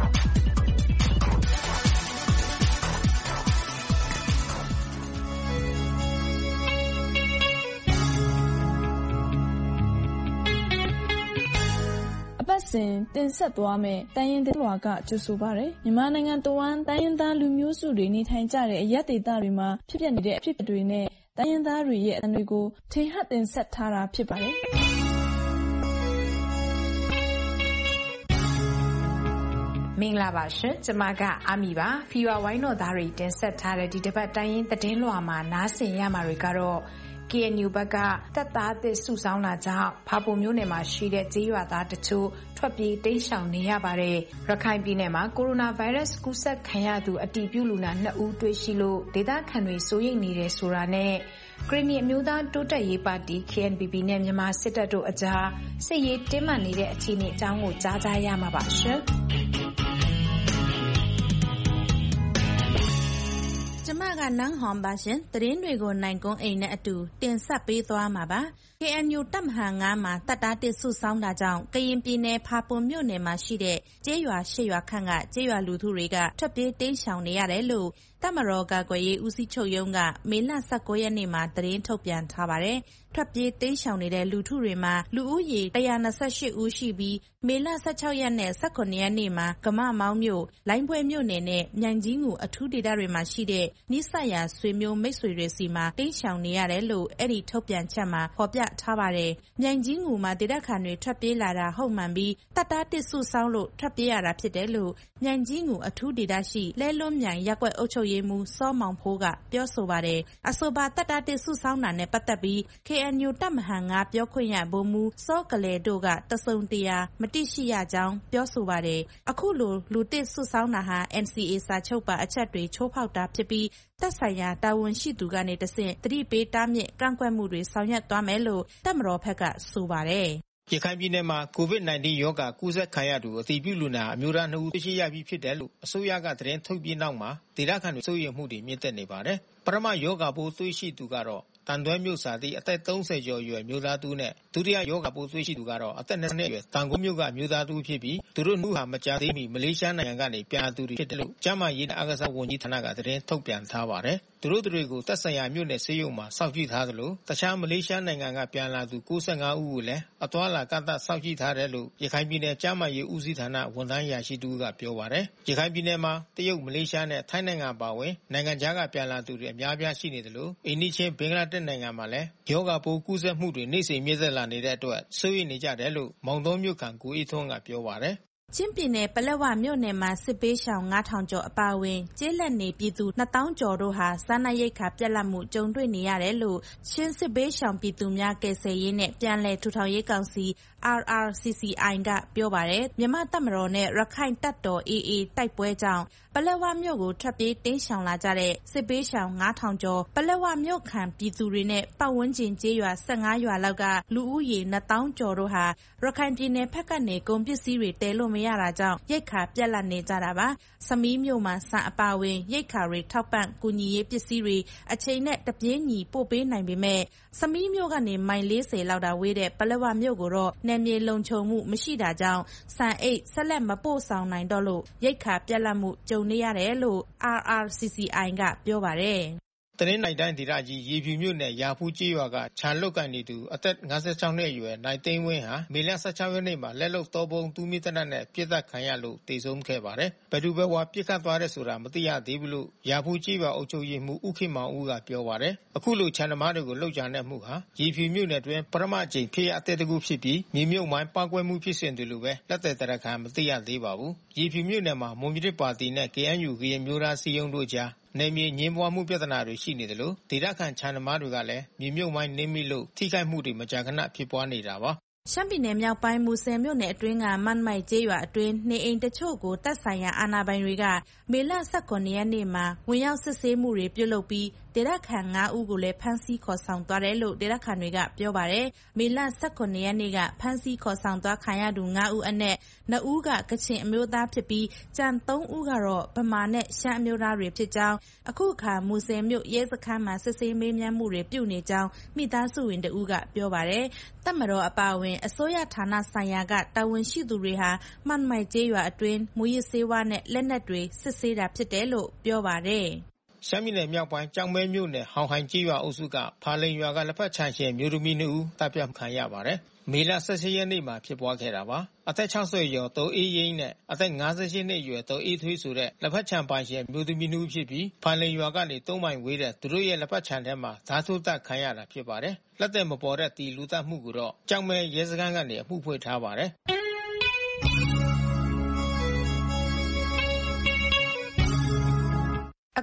ပတ်စဉ်တင်ဆက်သွားမယ့်တိုင်းရင်းသားလွှာကကြိုဆိုပါရယ်မြန်မာနိုင်ငံတဝန်းတိုင်းရင်းသားလူမျိုးစုတွေနေထိုင်ကြတဲ့အရပ်ဒေသတွေမှာဖြစ်ပျက်နေတဲ့အဖြစ်အပျက်တွေနဲ့တိုင်းရင်းသားတွေရဲ့အသံတွေကိုထင်ဟပ်တင်ဆက်ထားတာဖြစ်ပါတယ်။မင်္ဂလာပါရှင်ကျမကအာမီပါဖီဝါဝိုင်းတော်သားတွေတင်ဆက်ထားတဲ့ဒီတစ်ပတ်တိုင်းရင်းသတင်းလွှာမှာနားဆင်ရမှာတွေကတော့ K N U ဘက်ကတပ်သားအသစ်စုဆောင်းလာကြောင်းဖာပုံမြို့နယ်မှာရှိတဲ့ကျေးရွာသားတချို့ထွက်ပြေးတိမ်းရှောင်နေရပါတယ်ရခိုင်ပြည်နယ်မှာကိုရိုနာဗိုင်းရပ်စ်ကူးစက်ခံရသူအတည်ပြုလူနာနှစ်ဦးတွေ့ရှိလို့ဒေသခံတွေစိုးရိမ်နေတယ်ဆိုတာနဲ့ခရီးမီအမျိုးသားတိုးတက်ရေးပါတီ K N P P နဲ့မြန်မာစစ်တပ်တို့အကြားစစ်ရေးတင်းမာနေတဲ့အခြေအနေအကြောင်းကိုကြားကြရမှာပါရှင်ကျမကနန်းဟွန်ပါရှင်သတင်းတွေကိုနိုင်ကွန်းအိမ်နဲ့အတူတင်ဆက်ပေးသွားမှာပါ K N U တပ်မဟာငါးမှာတပ်သားတစ်စုဆောင်းတာကြောင့်ကရင်ပြည်နယ်ဖာပွန်မြို့နယ်မှာရှိတဲ့ကျေးရွာရှစ်ရွာခန့်ကကျေးရွာလူထုတွေကထွက်ပြေးတိမ်းရှောင်နေရတယ်လို့တပ်မတော်ကာကွယ်ရေးဦးစီးချုပ်ရုံးကမေလ၁၉ရက်နေ့မှာသတင်းထုတ်ပြန်ထားပါတယ်ထွက်ပြေးတိမ်းရှောင်နေတဲ့လူထုတွေမှာလူဦးရေ၁၂၈ဦးရှိပြီးမေလ၁၆ရက်နဲ့၁၇ရက်နေ့မှာကမမောင်းမြို့လိုင်းပွဲမြို့နယ်နဲ့မြိုင်ကြီးငူအထူးဒေသတွေမှာရှိတဲ့နိစရာဆွေမျိုးမိတ်ဆွေတွေစီမှာတိမ်းရှောင်နေရတယ်လို့အဲ့ဒီထုတ်ပြန်ချက်မှာဖော်ပြထားပါတယ်မြိုင်ကြီးငူမှာဒေသခံတွေထွက်ပြေးလာတာဟုတ်မှန်ပြီးတပ်သားတစ်စုဆောင်းလို့ထွက်ပြေးရတာဖြစ်တယ်လို့မြိုင်ကြီးငူအထူးဒေသရှိလဲလွန်းမြိုင်ရပ်ကွက်အုပ်ချုပ်ရေးမှူးစောမောင်ဖိုးကပြောဆိုပါတယ်အဆိုပါတပ်သားတစ်စုဆောင်းတာနဲ့ပတ်သက်ပြီး K N U တပ်မဟာငါးပြောခွင့်ရဗိုလ်မှူးစောကလေးတို့ကတစုံတရာမတိရှိရကြောင်းပြောဆိုပါတယ်အခုလိုလူတစ်စုဆောင်းတာဟာ N C A စာချုပ်ပါအချက်တွေချိုးဖောက်တာဖြစ်ပြီးသက်ဆိုင်ရာတာဝန်ရှိသူကနေတဆင့်သတိပေးတားမြစ်ကန့်ကွက်မှုတွေဆောင်ရွက်သွားမယ်လို့တပ်မတော်ဘက်ကဆိုပါတယ်ရခိုင်ပြည်နယ်မှာ ကိုဗစ်၁၉ ရောဂါကူးစက်ခံရသူအတည်ပြုလူနာအမျိုးသားနှစ်ဦးသိရှိရပြီးဖြစ်တယ်လို့အစိုးရကသတင်းထုတ်ပြန်နောက်မှာဒေသခံတွေစိုးရိမ်မှုတွေမြင့်တက်နေပါတယ်။ပထမရောဂါပိုးတွေ့ရှိသူကတော့တန်တွဲမြို့စာသည့်အသက်၃၀ကျော်အရွယ်မျိုးသားတူနဲ့ဒုတိယရောဂါပိုးတွေ့ရှိသူကတော့အသက်၂၀အရွယ်တန်ကုန်မြို့ကမျိုးသားတူဖြစ်ပြီးသူတို့နှစ်ဦးဟာမကြာသေးမီမလေးရှားနိုင်ငံကနေပြန်လာသူတွေဖြစ်တယ်လို့ကျန်းမာရေးနဲ့အားကစားဝန်ကြီးဌာနကသတင်းထုတ်ပြန်ထားပါတယ်။သူတို့တွေကိုသက်ဆိုင်ရာမြို့နယ်ဆေးရုံမှာစောင့်ကြည့်ထားသလိုတခြားမလေးရှားနိုင်ငံကပြန်လာသူ၉၅ဦးကိုလည်းအသွားလာကန့်သတ်စောင့်ကြည့်ထားတယ်လို့ရခိုင်ပြည်နယ်ကျန်းမာရေးဦးစီးဌာနဝန်ထမ်းရာရှိတူကပြောပါတယ်။ရခိုင်ပြည်နယ်မှာတရုတ်မလေးရှားနဲ့ထိုင်းနိုင်ငံပါဝင်နိုင်ငံခြားကပြန်လာသူတွေအများပြားရှိနေတယ်လို့အိန္ဒိချင်းဘင်္ဂလားဒေ့ရှ်နိုင်ငံမှာလည်းရောဂါပိုးကူးစက်မှုတွေနေ့စဉ်မြင့်တက်လာနေတဲ့အတွက်စိုးရိမ်နေကြတယ်လို့မောင်တောမြို့ခံကိုအေးထွန်းကပြောပါတယ်ချင်းပြည်နယ်ပလက်ဝမြို့နယ်မှာစစ်ပေးရှောင်၅ထောင်ကျော်အပါအဝင်ကျေးလက်နေပြည်သူနှစ်သောင်းကျော်တို့ဟာစားနပ်ရိက္ခာပြတ်လတ်မှုကြုံတွေ့နေရတယ်လို့ချင်းစစ်ပေးရှောင်ပြည်သူများကယ်ဆယ်ရေးနဲ့ပြန်လည်ထူထောင်ရေးကောင်စီ R R C C I ကပြောပါတယ်မြန်မာတပ်မတော်နဲ့ရခိုင်တပ်တော် A A တိုက်ပွဲကြောင့်ပလက်ဝမြို့ကိုထွက်ပြေးတိမ်းရှောင်လာကြတဲ့စစ်ပေးရှောင်၅ထောင်ကျော်ပလက်ဝမြို့ခံပြည်သူတွေနဲ့ပတ်ဝန်းကျင်ကျေးရွာ၁၅ရွာလောက်ကလူဦးရေနှစ်သောင်းကျော်တို့ဟာရခိုင်ပြည်နယ်ဖက်ကနေကုန်ပစ္စည်းတွေတဲလို့မရတာကြောင့်ရိက္ခာပြတ်လတ်နေကြတာပါစမီးမြို့မှာဆန်အပါဝင်ရိက္ခာတွေထောက်ပံ့ကူညီရေးပစ္စည်းတွေအချိန်နဲ့တပြေးညီပို့ပေးနိုင်ပေမဲ့စမီးမြို့ကနေမိုင်၄၀လောက်တာဝေးတဲ့ပလက်ဝမြို့ကိုတော့နယ်မြေလုံခြုံမှုမရှိတာကြောင့်ဆန်အိတ်ဆက်လက်မပို့ဆောင်နိုင်တော့လို့ရိက္ခာပြတ်လတ်မှုကြုံနေရတယ်လို့ R R C C I ကပြောပါတယ်တနင်္သာရီတိုင်းဒေသကြီးရေဖြူမြို့နယ်ရာဖူးကျေးရွာကခြံလုတ်ကန်နေသူအသက်၅၆နှစ်အရွယ်နိုင်သိန်းဝင်းဟာမေလ၁၆ရက်နေ့မှာလက်လုံတောပုံတူးမိတဲ့နဲ့ပြစ်ဒဏ်ခံရလို့တေဆုံးခဲ့ပါတယ်။ဘယ်သူဘဲဝါပြစ်ခတ်သွားတဲ့ဆိုတာမသိရသေးဘူးလို့ရာဖူးကျေးရွာအုပ်ချုပ်ရေးမှူးဦးခင်မောင်ဦးကပြောပါတယ်။အခုလိုခြံသမားတွေကိုလှုပ်ကြံတဲ့မှုဟာရေဖြူမြို့နယ်တွင်ပထမအကြိမ်ဖြစ်ရအသက်တကူဖြစ်ပြီးမြေမြုပ်မိုင်းပောက်ကွဲမှုဖြစ်စဉ်တွေလိုပဲလက်သက်တရခံမသိရသေးပါဘူး။ရေဖြူမြို့နယ်မှာမွန်ပြည်သစ်ပါတီနဲ့ K N U ကရင်မျိုးသားစီယုံတို့ကြားနယ်မြေငြင်းပွားမှုပြဿနာတွေရှိနေတယ်လို့ဒေသခံခြံသမားတွေကလည်းမြေမြုပ်မိုင်းနင်းမိလို့ထိခိုက်မှုတွေမကြာခဏဖြစ်ပွားနေတာပါရှမ်းပြည်နယ်မြောက်ပိုင်းမူဆယ်မြို့နယ်အတွင်းကမန်မိုက်ကျေးရွာအတွင်းနေအိမ်တချို့ကိုတပ်ဆိုင်ရာအာဏာပိုင်တွေကမေလ၁၉ရက်နေ့မှာဝင်ရောက်စစ်ဆေးမှုတွေပြုလုပ်ပြီးဒေသခံ၅ဦးကိုလည်းဖမ်းဆီးခေါ်ဆောင်သွားတယ်လို့ဒေသခံတွေကပြောပါတယ်။မေလ၁၉ရက်နေ့ကဖမ်းဆီးခေါ်ဆောင်သွားခံရသူ၅ဦးအနက်၂ဦးကကချင်အမျိုးသားဖြစ်ပြီးကျန်၃ဦးကတော့ဗမာနဲ့ရှမ်းအမျိုးသားတွေဖြစ်ကြောင်းအခုအခါမူဆယ်မြို့ရဲစခန်းမှာစစ်ဆေးမေးမြန်းမှုတွေပြုနေကြောင်းမိသားစုဝင်တဦးကပြောပါတယ်။တပ်မတော်အပါအဝင်အစိုးရဌာနဆိုင်ရာကတာဝန်ရှိသူတွေဟာမန်မိုက်ကျေးရွာအတွင်းမူရစ်ဆေးဝါးနဲ့လက်နက်တွေစစ်ဆေးတာဖြစ်တယ်လို့ပြောပါတယ်။ရှမ်းပြည်နယ်မြောက်ပိုင်းကြောင်မဲမြို့နယ်ဟောင်ဟိုင်ကျေးရွာအုပ်စုကဖာလိန်ရွာကလက်ဖက်ခြံရှင်မျိုးသမီးနှစ်ဦးတပ်ပြတ်ခံရပါတယ်။မေလ၁၈ရက်နေ့မှာဖြစ်ပွားခဲ့တာပါ။အသက်၆၀ကျော်ဒေါ်အေးရင်နဲ့အသက်၅၈နှစ်အရွယ်ဒေါ်အေးထွေးဆိုတဲ့လက်ဖက်ခြံပိုင်ရှင်မျိုးသမီးနှစ်ဦးဖြစ်ပြီးဖာလိန်ရွာကနေ၃မိုင်ဝေးတဲ့သူတို့ရဲ့လက်ဖက်ခြံထဲမှာဓာတ်ထိုးတက်ခံရတာဖြစ်ပါတယ်။လက်သက်မပေါ်တဲ့ဒီလူသတ်မှုကိုတော့ကြောင်မဲရဲစခန်းကနေအမှုဖွင့်ထားပါတယ်။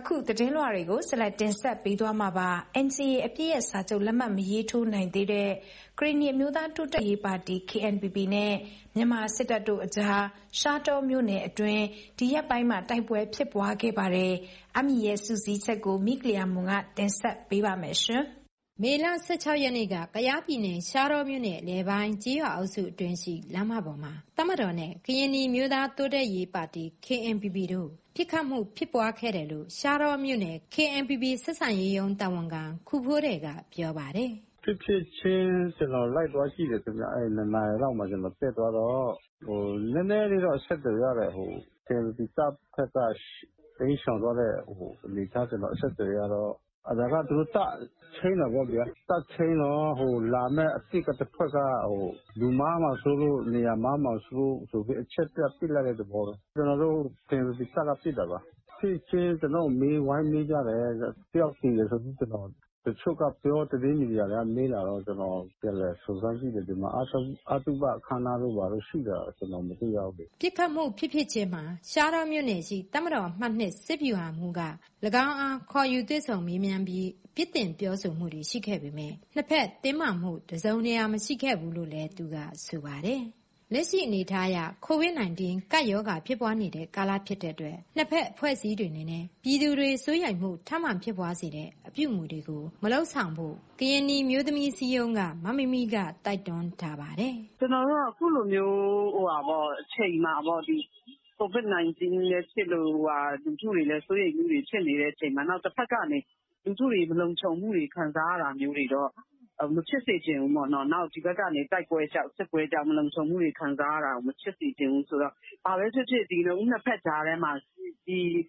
အခုသတင်းလွှာတွေကိုဆက်လက်တင်ဆက်ပေးသွားမှာပါ N C A အပြည့်ရဲ့စာချုပ်လက်မှတ်မရေးထိုးနိုင်သေးတဲ့ကရင်နီအမျိုးသားတိုးတက်ရေးပါတီ K N P P နဲ့မြန်မာစစ်တပ်တို့အကြားရှားတောမြို့နယ်အတွင်းဒီရက်ပိုင်းမှာတိုက်ပွဲဖြစ်ပွားခဲ့ပါတယ်။အမီရဲ့စူးစီးချက်ကိုမိကလျာမွန်ကတင်ဆက်ပေးပါမယ်ရှင်။မေလ ၁၆ ရက်နေ့ကကယားပြည်နယ်ရှားတောမြို့နယ်လယ်ပိုင်းကြေးရွာအုပ်စုအတွင်းရှိလမ်းမပေါ်မှာတပ်မတော်နဲ့ကရင်နီမျိုးသားတိုးတက်ရေးပါတီ K N P P တို့ပြစ်ခတ်မှုဖြစ်ပွားခဲ့တယ်လို့ရှားတောမြို့နယ် K N P P ဆက်ဆံရေးရုံးတာဝန်ခံခုဖိုးတဲ့ကပြောပါတယ်။ဖြစ်ဖြစ်ချင်းကျွန်တော်လိုက်သွားကြည့်တယ်ခင်ဗျအဲနှစ်နာရီလောက်မှာကျွန်တော်တက်သွားတော့ဟိုနည်းနည်းလေးတော့ဆက်သွယ်ရတယ်ဟို K N P P တပ်ဖက်ကတင်းဆောင်သွားတဲ့ဟိုအနေထားကျွန်တော်ဆက်သွယ်ရတော့အဒါကသူတချင်းတော့ဗျာတချင်းတော့ဟိုလာမဲ့အစ်စ်ကတစ်ဖက်ကဟိုလူမမဆိုလို့နေရာမမဆိုဆိုပြီးအချက်ပြပြလိုက်တဲ့ဘောကျွန်တော်တို့တင်ပြီးစကားပြတာပါဖြစ်ချင်းကျွန်တော်မေးဝိုင်းမေးကြတယ်တယောက်စီရဆိုပြီးကျွန်တော်တချို့ကပြောတည်နေကြတယ်မေးလာတော့ကျွန်တော်ပြန်လဲစူးစမ်းကြည့်တယ်ဒီမှာအတုအတုပခန္ဓာလို့ပါလို့ရှိတာကျွန်တော်မသိရဘူးပြစ်ခတ်မှုဖြစ်ဖြစ်ချင်းမှာရှားတော်မြို့နယ်ရှိတပ်မတော်မှတ်နှစ်စစ်ဗျူဟာမှုက၎င်းအားခေါ်ယူသွေးဆောင်မေးမြန်းပြီးပြစ်တင်ပြောဆိုမှုတွေရှိခဲ့ပေမဲ့နှစ်ဖက်တင်းမာမှုတစုံတရာမရှိခဲ့ဘူးလို့လည်းသူကဆိုပါတယ်လက်ရှိအနေထားအရ ကိုဗစ် ၁၉ ကပ်ရောဂါဖြစ်ပွားနေတဲ့ကာလဖြစ်တဲ့အတွက်နှစ်ဖက်အဖွဲ့အစည်းတွေနဲ့ပြည်သူတွေစိုးရိမ်မှုထပ်မံဖြစ်ပွားစေတဲ့အပြုအမူတွေကိုမလုပ်ဆောင်ဖို့ကရင်နီမျိုးသမီးစည်းရုံးကမမမီကတိုက်တွန်းထားပါတယ်ကျွန်တော်တို့ကအခုလိုမျိုးဟိုပါပေါ့အချိန်မှာပေါ့ဒီကိုဗစ် ၁၉ လည်းဖြစ်လို့ဟာလူထုတွေလည်းစိုးရိမ်မှုတွေဖြစ်နေတဲ့အချိန်မှာနောက်တစ်ဖက်ကနေလူထုတွေမလုံခြုံမှုတွေခံစားရတာမျိုးတွေတော့မဖြစ်စေချင်ဘူးပေါ့နော်နောက်ဒီဘက်ကနေတိုက်ပွဲကြောက်စစ်ပွဲကြောက်မလုံခြုံမှုတွေခံစားရတာကိုမဖြစ်စေချင်ဘူးဆိုတော့ဘာပဲဖြစ်ဖြစ်ဒီလိုနှစ်ဖက်ကြားထဲမှာဒီ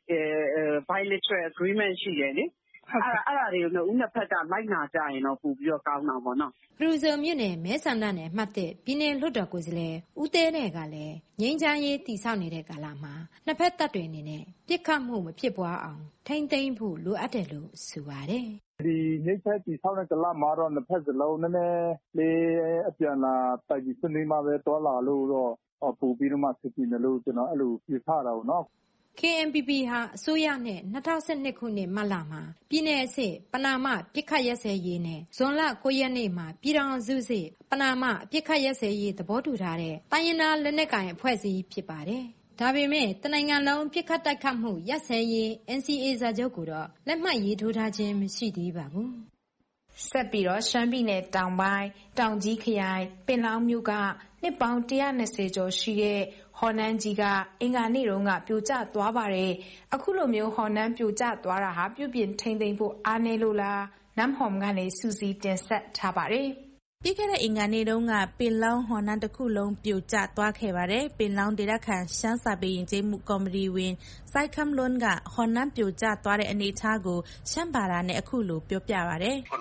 bilateral agreement ရှိတယ်လေအဲ့ဒါအဲ့ဒါတွေကိုဦးနှစ်ဖက်ကလိုက်နာကြရင်တော့ပို့ပြီးတော့ကောင်းတာပေါ့နော်ပရူဇုံမြို့နယ်မဲဆန္ဒနယ်မှတ်တဲ့ပြည်နယ်လွှတ်တော်ကိုယ်စားလှယ်ဦးတဲနဲ့ကလည်းငြိမ်းချမ်းရေးတည်ဆောက်နေတဲ့ကာလမှာနှစ်ဖက်တပ်တွေအနေနဲ့ပြစ်ခတ်မှုမဖြစ်ပွားအောင်ထိမ့်သိမ်းဖို့လိုအပ်တယ်လို့ဆိုပါတယ်ဒီငိတ်သက်တီဆောက်တဲ့ကလမှာတော့နှစ်ဖက်စလုံးနည်းနည်းလေးအပြန်လာတိုက်ပြီးဆွေးနွေးမှပဲတော်လာလို့တော့ပို့ပြီးတော့မှဖြစ်ပြီးလို့ကျွန်တော်အဲ့လိုပြထားတာပေါ့နော် K N P P ဟာအစိုးရနဲ့၂၀၁၂ခုနှစ်မတ်လမှာပြည်내အဆင့်ပဏာမပြစ်ခတ်ရက်စဲရေးနဲ့ဇွန်လ၉ရက်နေ့မှာပြည်ထောင်စုစစ်ပဏာမပြစ်ခတ်ရက်စဲရေးသဘောတူထားတဲ့တိုင်းရင်းသားလက်နက်ကိုင်အဖွဲ့အစည်းဖြစ်ပါတယ်။ဒါပေမဲ့တနိုင်ငံလုံးပြစ်ခတ်တိုက်ခတ်မှုရက်စဲရေး N C A စာချုပ်ကိုတော့လက်မှတ်ရေးထိုးထားခြင်းမရှိသေးပါဘူး။ဆက်ပြီးတော့ရှမ်းပြည်နယ်တောင်ပိုင်းတောင်ကြီးခရိုင်ပင်လောင်းမြို့ကနှစ်ပေါင်း၁၂၀ကျော်ရှိတဲ့ဟော်နန်းကြီးကအင်္ဂါနေ့တုန်းကပြိုကျသွားပါတယ်။အခုလိုမျိုးဟော်နန်းပြိုကျသွားတာဟာပြုပြင်ထိန်းသိမ်းဖို့အားနည်းလို့လားနမ်ဟော်မ်ကနေစူးစီးတင်ဆက်ထားပါတယ်။ပြီးခဲ့တဲ့အင်္ဂါနေ့တုန်းကပင်လောင်းဟော်နန်းတစ်ခုလုံးပြိုကျသွားခဲ့ပါတယ်။ပင်လောင်းဒေသခံရှမ်းစာပေယဉ်ကျေးမှုကော်မတီဝင်စိုက်ခမ်လွန်းကဟော်နန်းပြိုကျသွားတဲ့အနေအထားကိုရှမ်းဘာသာနဲ့အခုလိုပြောပြပါတယ်။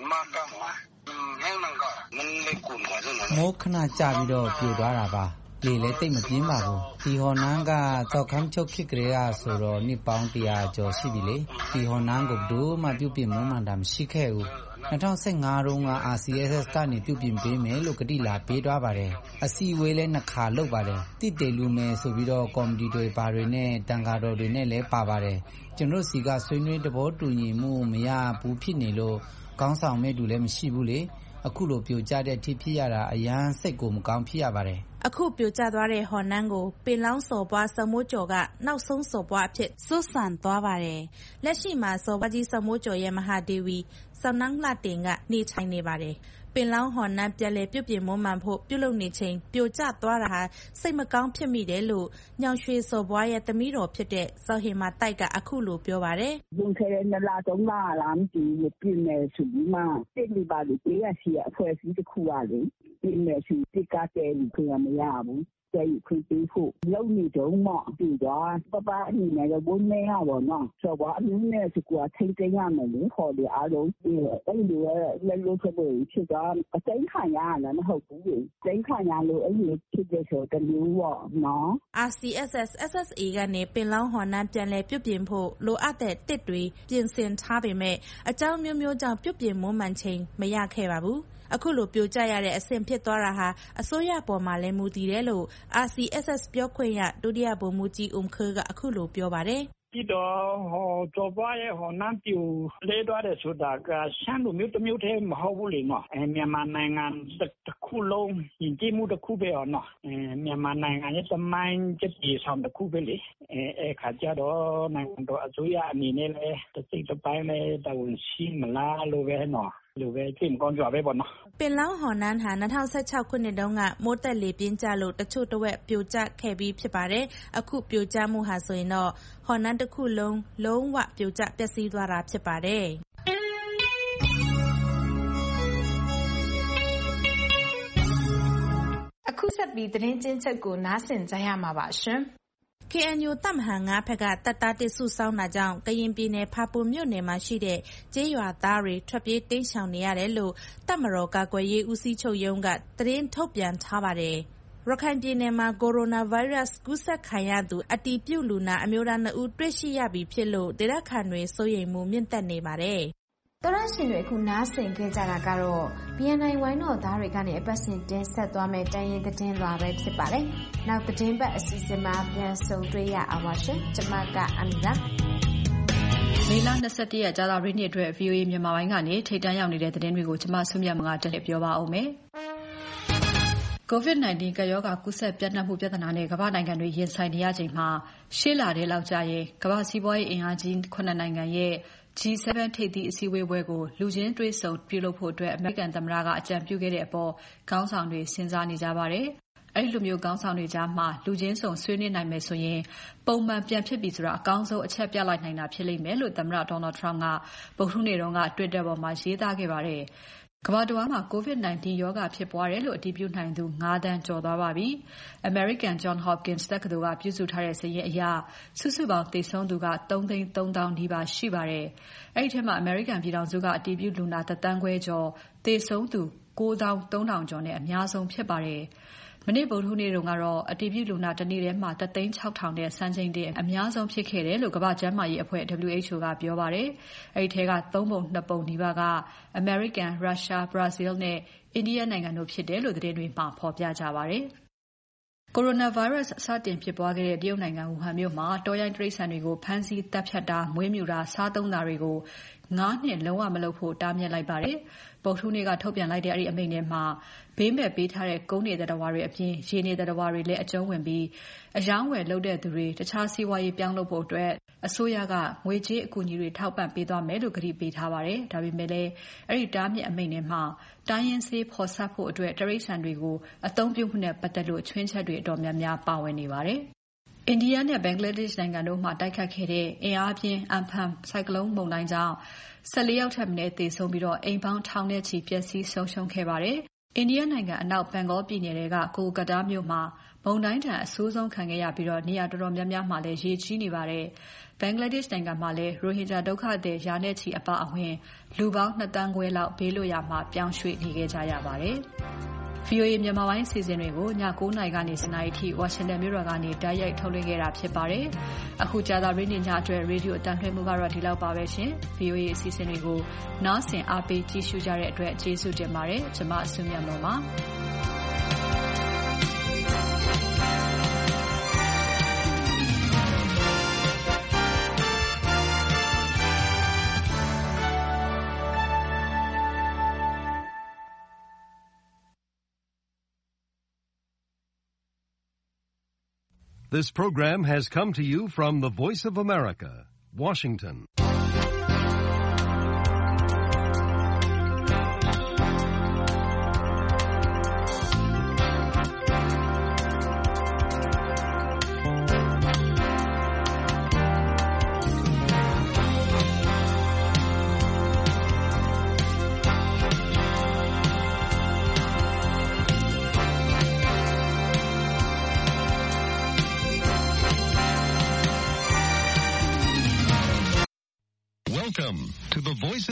မိုးခဏကြာပြီးတော့ပြိုသွားတာပါလေလေတိတ်မပြင်းပါဘူးဒီဟော်နန်းကသောက်ခမ်းချုပ်ခစ်ကလေးကဆိုတော့နှစ်ပေါင်းတရာကျော်ရှိပြီလေဒီဟော်နန်းကိုဘယ်သူမှပြုပြင်မမှန်တာမရှိခဲ့ဘူး၂၀၁၅တုန်းက R C S S ကနေပြုပြင်ပေးမယ်လို့ကတိလာပေးသွားပါတယ်အစည်းအဝေးလည်းနှစ်ခါလုပ်ပါတယ်တိတေလူမယ်ဆိုပြီးတော့ကော်မတီတွေဘာတွေနဲ့တန်ဃာတော်တွေနဲ့လည်းပါပါတယ်ကျွန်တော်စီကဆွေးနွေးတဘောတူညီမှုမရဘူးဖြစ်နေလို့ကောင်းဆောင်မဲ့တူလည်းမရှိဘူးလေအခုလိုပြိုကျတဲ့အထိဖြစ်ရတာအရန်စိတ်ကိုမကောင်းဖြစ်ရပါတယ်အခုပြိုကျသွားတဲ့ဟော်နန်းကိုပင်လောင်းစော်ပွားစမိုးကျော်ကနောက်ဆုံးစော်ပွားအဖြစ်စွတ်ဆန်သွားပါတယ်လက်ရှိမှာစော်ပွားကြီးစမိုးကျော်ရဲ့မဟာဒေဝီစောင်းနန်းလှတင်ကနေထိုင်နေပါတယ်ပင်လောင်းဟော်နန်းပြန်လည်ပြုပြင်မွမ်းမံဖို့ပြုလုပ်နေချိန်ပြိုကျသွားတာဟာစိတ်မကောင်းဖြစ်မိတယ်လို့ညောင်ရွှေစော်ပွားရဲ့သမီးတော်ဖြစ်တဲ့စောဟင်မာတိုက်ကအခုလိုပြောပါတယ်။လွန်ခဲ့တဲ့နှစ်လသုံးလလားမသိဘူးပြင်မယ်ဆိုပြီးမှတိတ်လိပါလို့ပေးရစီအဖွဲ့အစည်းတစ်ခုကလေပြင်မယ်ဆိုတိတ်ကတဲ့လူကမရဘူး။ကျယူခွင့်ပေးဖို့လုံနေတော့မှပြီးတော့ပပအနေနဲ့ဘုန်းနေရပါတော့ဆိုတော့အမျိုးနဲ့စကွာထိတ်သိမ်းရမယ်လို့ခေါ်တယ်အားလုံးအဲ့ဒီလည်းလို့ဆိုပြီးဖြစ်တော့အသိခံရတာလည်းမဟုတ်ဘူးလေသိခံရလို့အဲ့ဒီဖြစ်တဲ့ဆိုတမျိုးပေါ့နော် R C S S S S A ကနေပင်လောင်းဟော်နန်းပြန်လည်ပြုပြင်ဖို့လိုအပ်တဲ့တစ်တွေပြင်ဆင်ထားပေမဲ့အကြောင်းမျိုးမျိုးကြောင့်ပြုပြင်မွမ်းမံချိန်မရခဲ့ပါဘူးအခုလိုပြိုကျရတဲ့အဆင့်ဖြစ်သွားတာဟာအစိုးရပေါ်မှာလည်းမူတည်တယ်လို့ R C S S ပြောခွင့်ရဒုတိယဗိုလ်မှူးကြီးအုံခါကအခုလိုပြောပါတယ်ပြပြီးတော့ဟောကြော်ပွားရဲ့ဟောနန်းပြူလဲသွားတယ်ဆိုတာကရှမ်းလူမျိုးတစ်မျိုးတည်းမဟုတ်ဘူးလေနော်အဲမြန်မာနိုင်ငံတစ်ခုလုံးယဉ်ကျေးမှုတစ်ခုပဲဟောနော်အဲမြန်မာနိုင်ငံရဲ့သမိုင်းကျပြည်ဆောင်တစ်ခုပဲလေအဲအဲခါကြတော့နိုင်ငံတော်အစိုးရအနေနဲ့လည်းတစ်စိတ်တစ်ပိုင်းလည်းတာဝန်ရှိမလားလို့ပဲနော်လူပဲစိတ်မကောင်းကြပဲပေါ့နော်ပင်လောင်းဟော်နန်းဟာ၂၀၁၆ခုနှစ်တုန်းကမိုးသက်လေပြင်းကျလို့တချို့တဝက်ပြိုကျခဲ့ပြီးဖြစ်ပါတယ်အခုပြိုကျမှုဟာဆိုရင်တော့ဟော်နန်းတစ်ခုလုံးလုံးဝပြိုကျပျက်စီးသွားတာဖြစ်ပါတယ်အခုဆက်ပြီးသတင်းချင်းချက်ကိုနားဆင်ကြရမှာပါရှင်ကေအန်ယူ တပ်မဟာ၅ဘက်ကတပ်သားတစ်စုဆောင်းတာကြောင့်ကရင်ပြည်နယ်ဖာပွန်မြို့နယ်မှာရှိတဲ့ကျေးရွာသားတွေထွက်ပြေးတိမ်းရှောင်နေရတယ်လို့တပ်မတော်ကာကွယ်ရေးဦးစီးချုပ်ရုံးကသတင်းထုတ်ပြန်ထားပါတယ်။ရခိုင်ပြည်နယ်မှာကိုရိုနာဗိုင်းရပ်စ်ကူးစက်ခံရသူအတည်ပြုလူနာအမျိုးသားနှစ်ဦးတွေ့ရှိရပြီဖြစ်လို့ဒေသခံတွေစိုးရိမ်မှုမြင့်တက်နေပါတယ်။တော်ရရှင်တွေအခုနားဆင်ခဲ့ကြတာကတော့ ဘီ အန် အိုင် ဝိုင်းတော်သားတွေကနေအပတ်စဉ်တင်ဆက်သွားမယ့်တိုင်းရင်းသတင်းလွှာပဲဖြစ်ပါတယ်။နောက်သတင်းပတ်အစီအစဉ်မှာပြန်ဆုံတွေ့ရအောင်ပါရှင်။ကျွန်မကအမီပါ။မေလ၂၁ရက်ကြာသပတေးနေ့အတွက် ဗီအိုအေ မြန်မာပိုင်းကနေထိပ်တန်းရောက်နေတဲ့သတင်းတွေကိုကျွန်မဆုမြတ်မကတက်လက်ပြောပါအောင်မယ်။ကိုဗစ် ၁၉ ကပ်ရောဂါကူးစက်ပြန့်နှံ့မှုပြဿနာနဲ့ကမ္ဘာနိုင်ငံတွေရင်ဆိုင်နေရချိန်မှာရှေ့လထဲလောက်ကျရင်ကမ္ဘာစီးပွားရေးအင်အားကြီးခုနှစ်နိုင်ငံရဲ့ ဂျီ ဆဗန် ထိပ်သီးအစည်းအဝေးပွဲကိုလူချင်းတွေ့ဆုံပြုလုပ်ဖို့အတွက်အမေရိကန်သမ္မတကအကြံပြုခဲ့တဲ့အပေါ်ခေါင်းဆောင်တွေစဉ်းစားနေကြပါတယ်။အဲဒီလိုမျိုးခေါင်းဆောင်တွေကြားမှာလူချင်းဆုံဆွေးနွေးနိုင်မယ်ဆိုရင်ပုံမှန်ပြန်ဖြစ်ပြီဆိုတာအကောင်းဆုံးအချက်ပြလိုက်နိုင်တာဖြစ်လိမ့်မယ်လို့သမ္မတ Donald Trump ကဗုဒ္ဓဟူးနေ့တုန်းက Twitter ပေါ်မှာရေးသားခဲ့ပါတယ်။ကမ္ဘာတဝန်းမှာ ကိုဗစ် ၁၉ ရောဂါဖြစ်ပွားတယ်လို့အတည်ပြုနိုင်သူ၅သန်းကျော်သွားပါပြီ။ American Johns Hopkins တက္ကသိုလ်ကပြုစုထားတဲ့စာရင်းအရစုစုပေါင်းသေဆုံးသူကသုံးသိန်းသုံးသောင်းနီးပါးရှိပါတယ်။အဲဒီထဲမှာ American ပြည်ထောင်စုကအတည်ပြုလူနာတစ်သန်းခွဲကျော်သေဆုံးသူကိုးသောင်းသုံးထောင်ကျော်နဲ့အများဆုံးဖြစ်ပါတယ်။မနေ့ဗုဒ္ဓဟူးနေ့တုန်းကတော့အတည်ပြုလူနာတစ်နေ့ထဲမှာတစ်သိန်းခြောက်ထောင်နဲ့စံချိန်တင်အများဆုံးဖြစ်ခဲ့တယ်လို့ကမ္ဘာ့ကျန်းမာရေးအဖွဲ့ W H O ကပြောပါတယ်။အဲဒီထဲကသုံးပုံနှစ်ပုံနီးပါးက American, Russia, Brazil နဲ့ India နိုင်ငံတို့ဖြစ်တယ်လို့သတင်းတွေမှာဖော်ပြကြပါတယ်။ Coronavirus စတင်ဖြစ်ပွားခဲ့တဲ့တရုတ်နိုင်ငံဝူဟန်မြို့မှာတောရိုင်းတိရစ္ဆာန်တွေကိုဖမ်းဆီးတပ်ဖြတ်တာမွေးမြူတာစားသုံးတာတွေကိုငါးနှစ်လုံးဝမလုပ်ဖို့တားမြစ်လိုက်ပါတယ်။ဗုဒ္ဓဟူးနေ့ကထုတ်ပြန်လိုက်တဲ့အဲဒီအမိန့်ထဲမှာဘေးမဲ့ပေးထားတဲ့ကုန်းနေသတ္တဝါတွေအပြင်ရေနေသတ္တဝါတွေလည်းအကျုံးဝင်ပြီးအယောင်းဝယ်လုပ်တဲ့သူတွေတခြားစီးပွားရေးပြောင်းလုပ်ဖို့အတွက်အစိုးရကငွေကြေးအကူအညီတွေထောက်ပံ့ပေးသွားမယ်လို့ကတိပေးထားပါတယ်။ဒါပေမဲ့လည်းအဲဒီတားမြစ်အမိန့်ထဲမှာတိုင်းရင်းဆေးဖော်စပ်ဖို့အတွက်တိရစ္ဆာန်တွေကိုအသုံးပြုမှုနဲ့ပတ်သက်လို့ချွင်းချက်တွေအတော်များများပါဝင်နေပါတယ်။အိန္ဒိယနဲ့ဘင်္ဂလားဒေ့ရှ်နိုင်ငံတို့မှာတိုက်ခတ်ခဲ့တဲ့အင်အားပြင်း Amphan ဆိုင်ကလုန်းမုန်တိုင်းကြောင့်၁၄ယောက်ထက်မနည်းသေဆုံးပြီးတော့အိမ်ပေါင်းထောင်နဲ့ချီပျက်စီးဆုံးရှုံးခဲ့ပါတယ်။အိန္ဒိယနိုင်ငံအနောက်ဘင်္ဂါပြည်နယ်ကကိုကတားမြို့မှာမုန်တိုင်းဒဏ်အဆိုးဆုံးခံခဲ့ရပြီးတော့နေရာတော်တော်များများမှာလည်းရေကြီးနေပါတယ်။ဘင်္ဂလားဒေ့ရှ်နိုင်ငံမှာလည်းရိုဟင်ဂျာဒုက္ခသည်ရာနဲ့ချီအပါအဝင်လူပေါင်းနှစ်သန်းခွဲလောက်ဘေးလွတ်ရာမှာပြောင်းရွှေ့နေခဲ့ကြရပါတယ်။ဗီအိုအေမြန်မာပိုင်းအစီအစဉ်တွေကိုည၉နာရီကနေ၁၀နာရီထိဝါရှင်တန်မြို့တော်ကနေတိုက်ရိုက်ထုတ်လွှင့်ခဲ့တာဖြစ်ပါတယ်။အခုကြာသပတေးနေ့ညအတွက်ရေဒီယိုအတန်းလွှင့်မှုကတော့ဒီလောက်ပါပဲရှင်။ ဗီအိုအေအစီအစဉ်တွေကိုနားဆင်အားပေးကြည့်ရှုကြတဲ့အတွက်ကျေးဇူးတင်ပါတယ်။ကျွန်မအစွမ်းမြတ်မော်ပါ။ This program has come to you from the Voice of America, Washington. Welcome to the Voice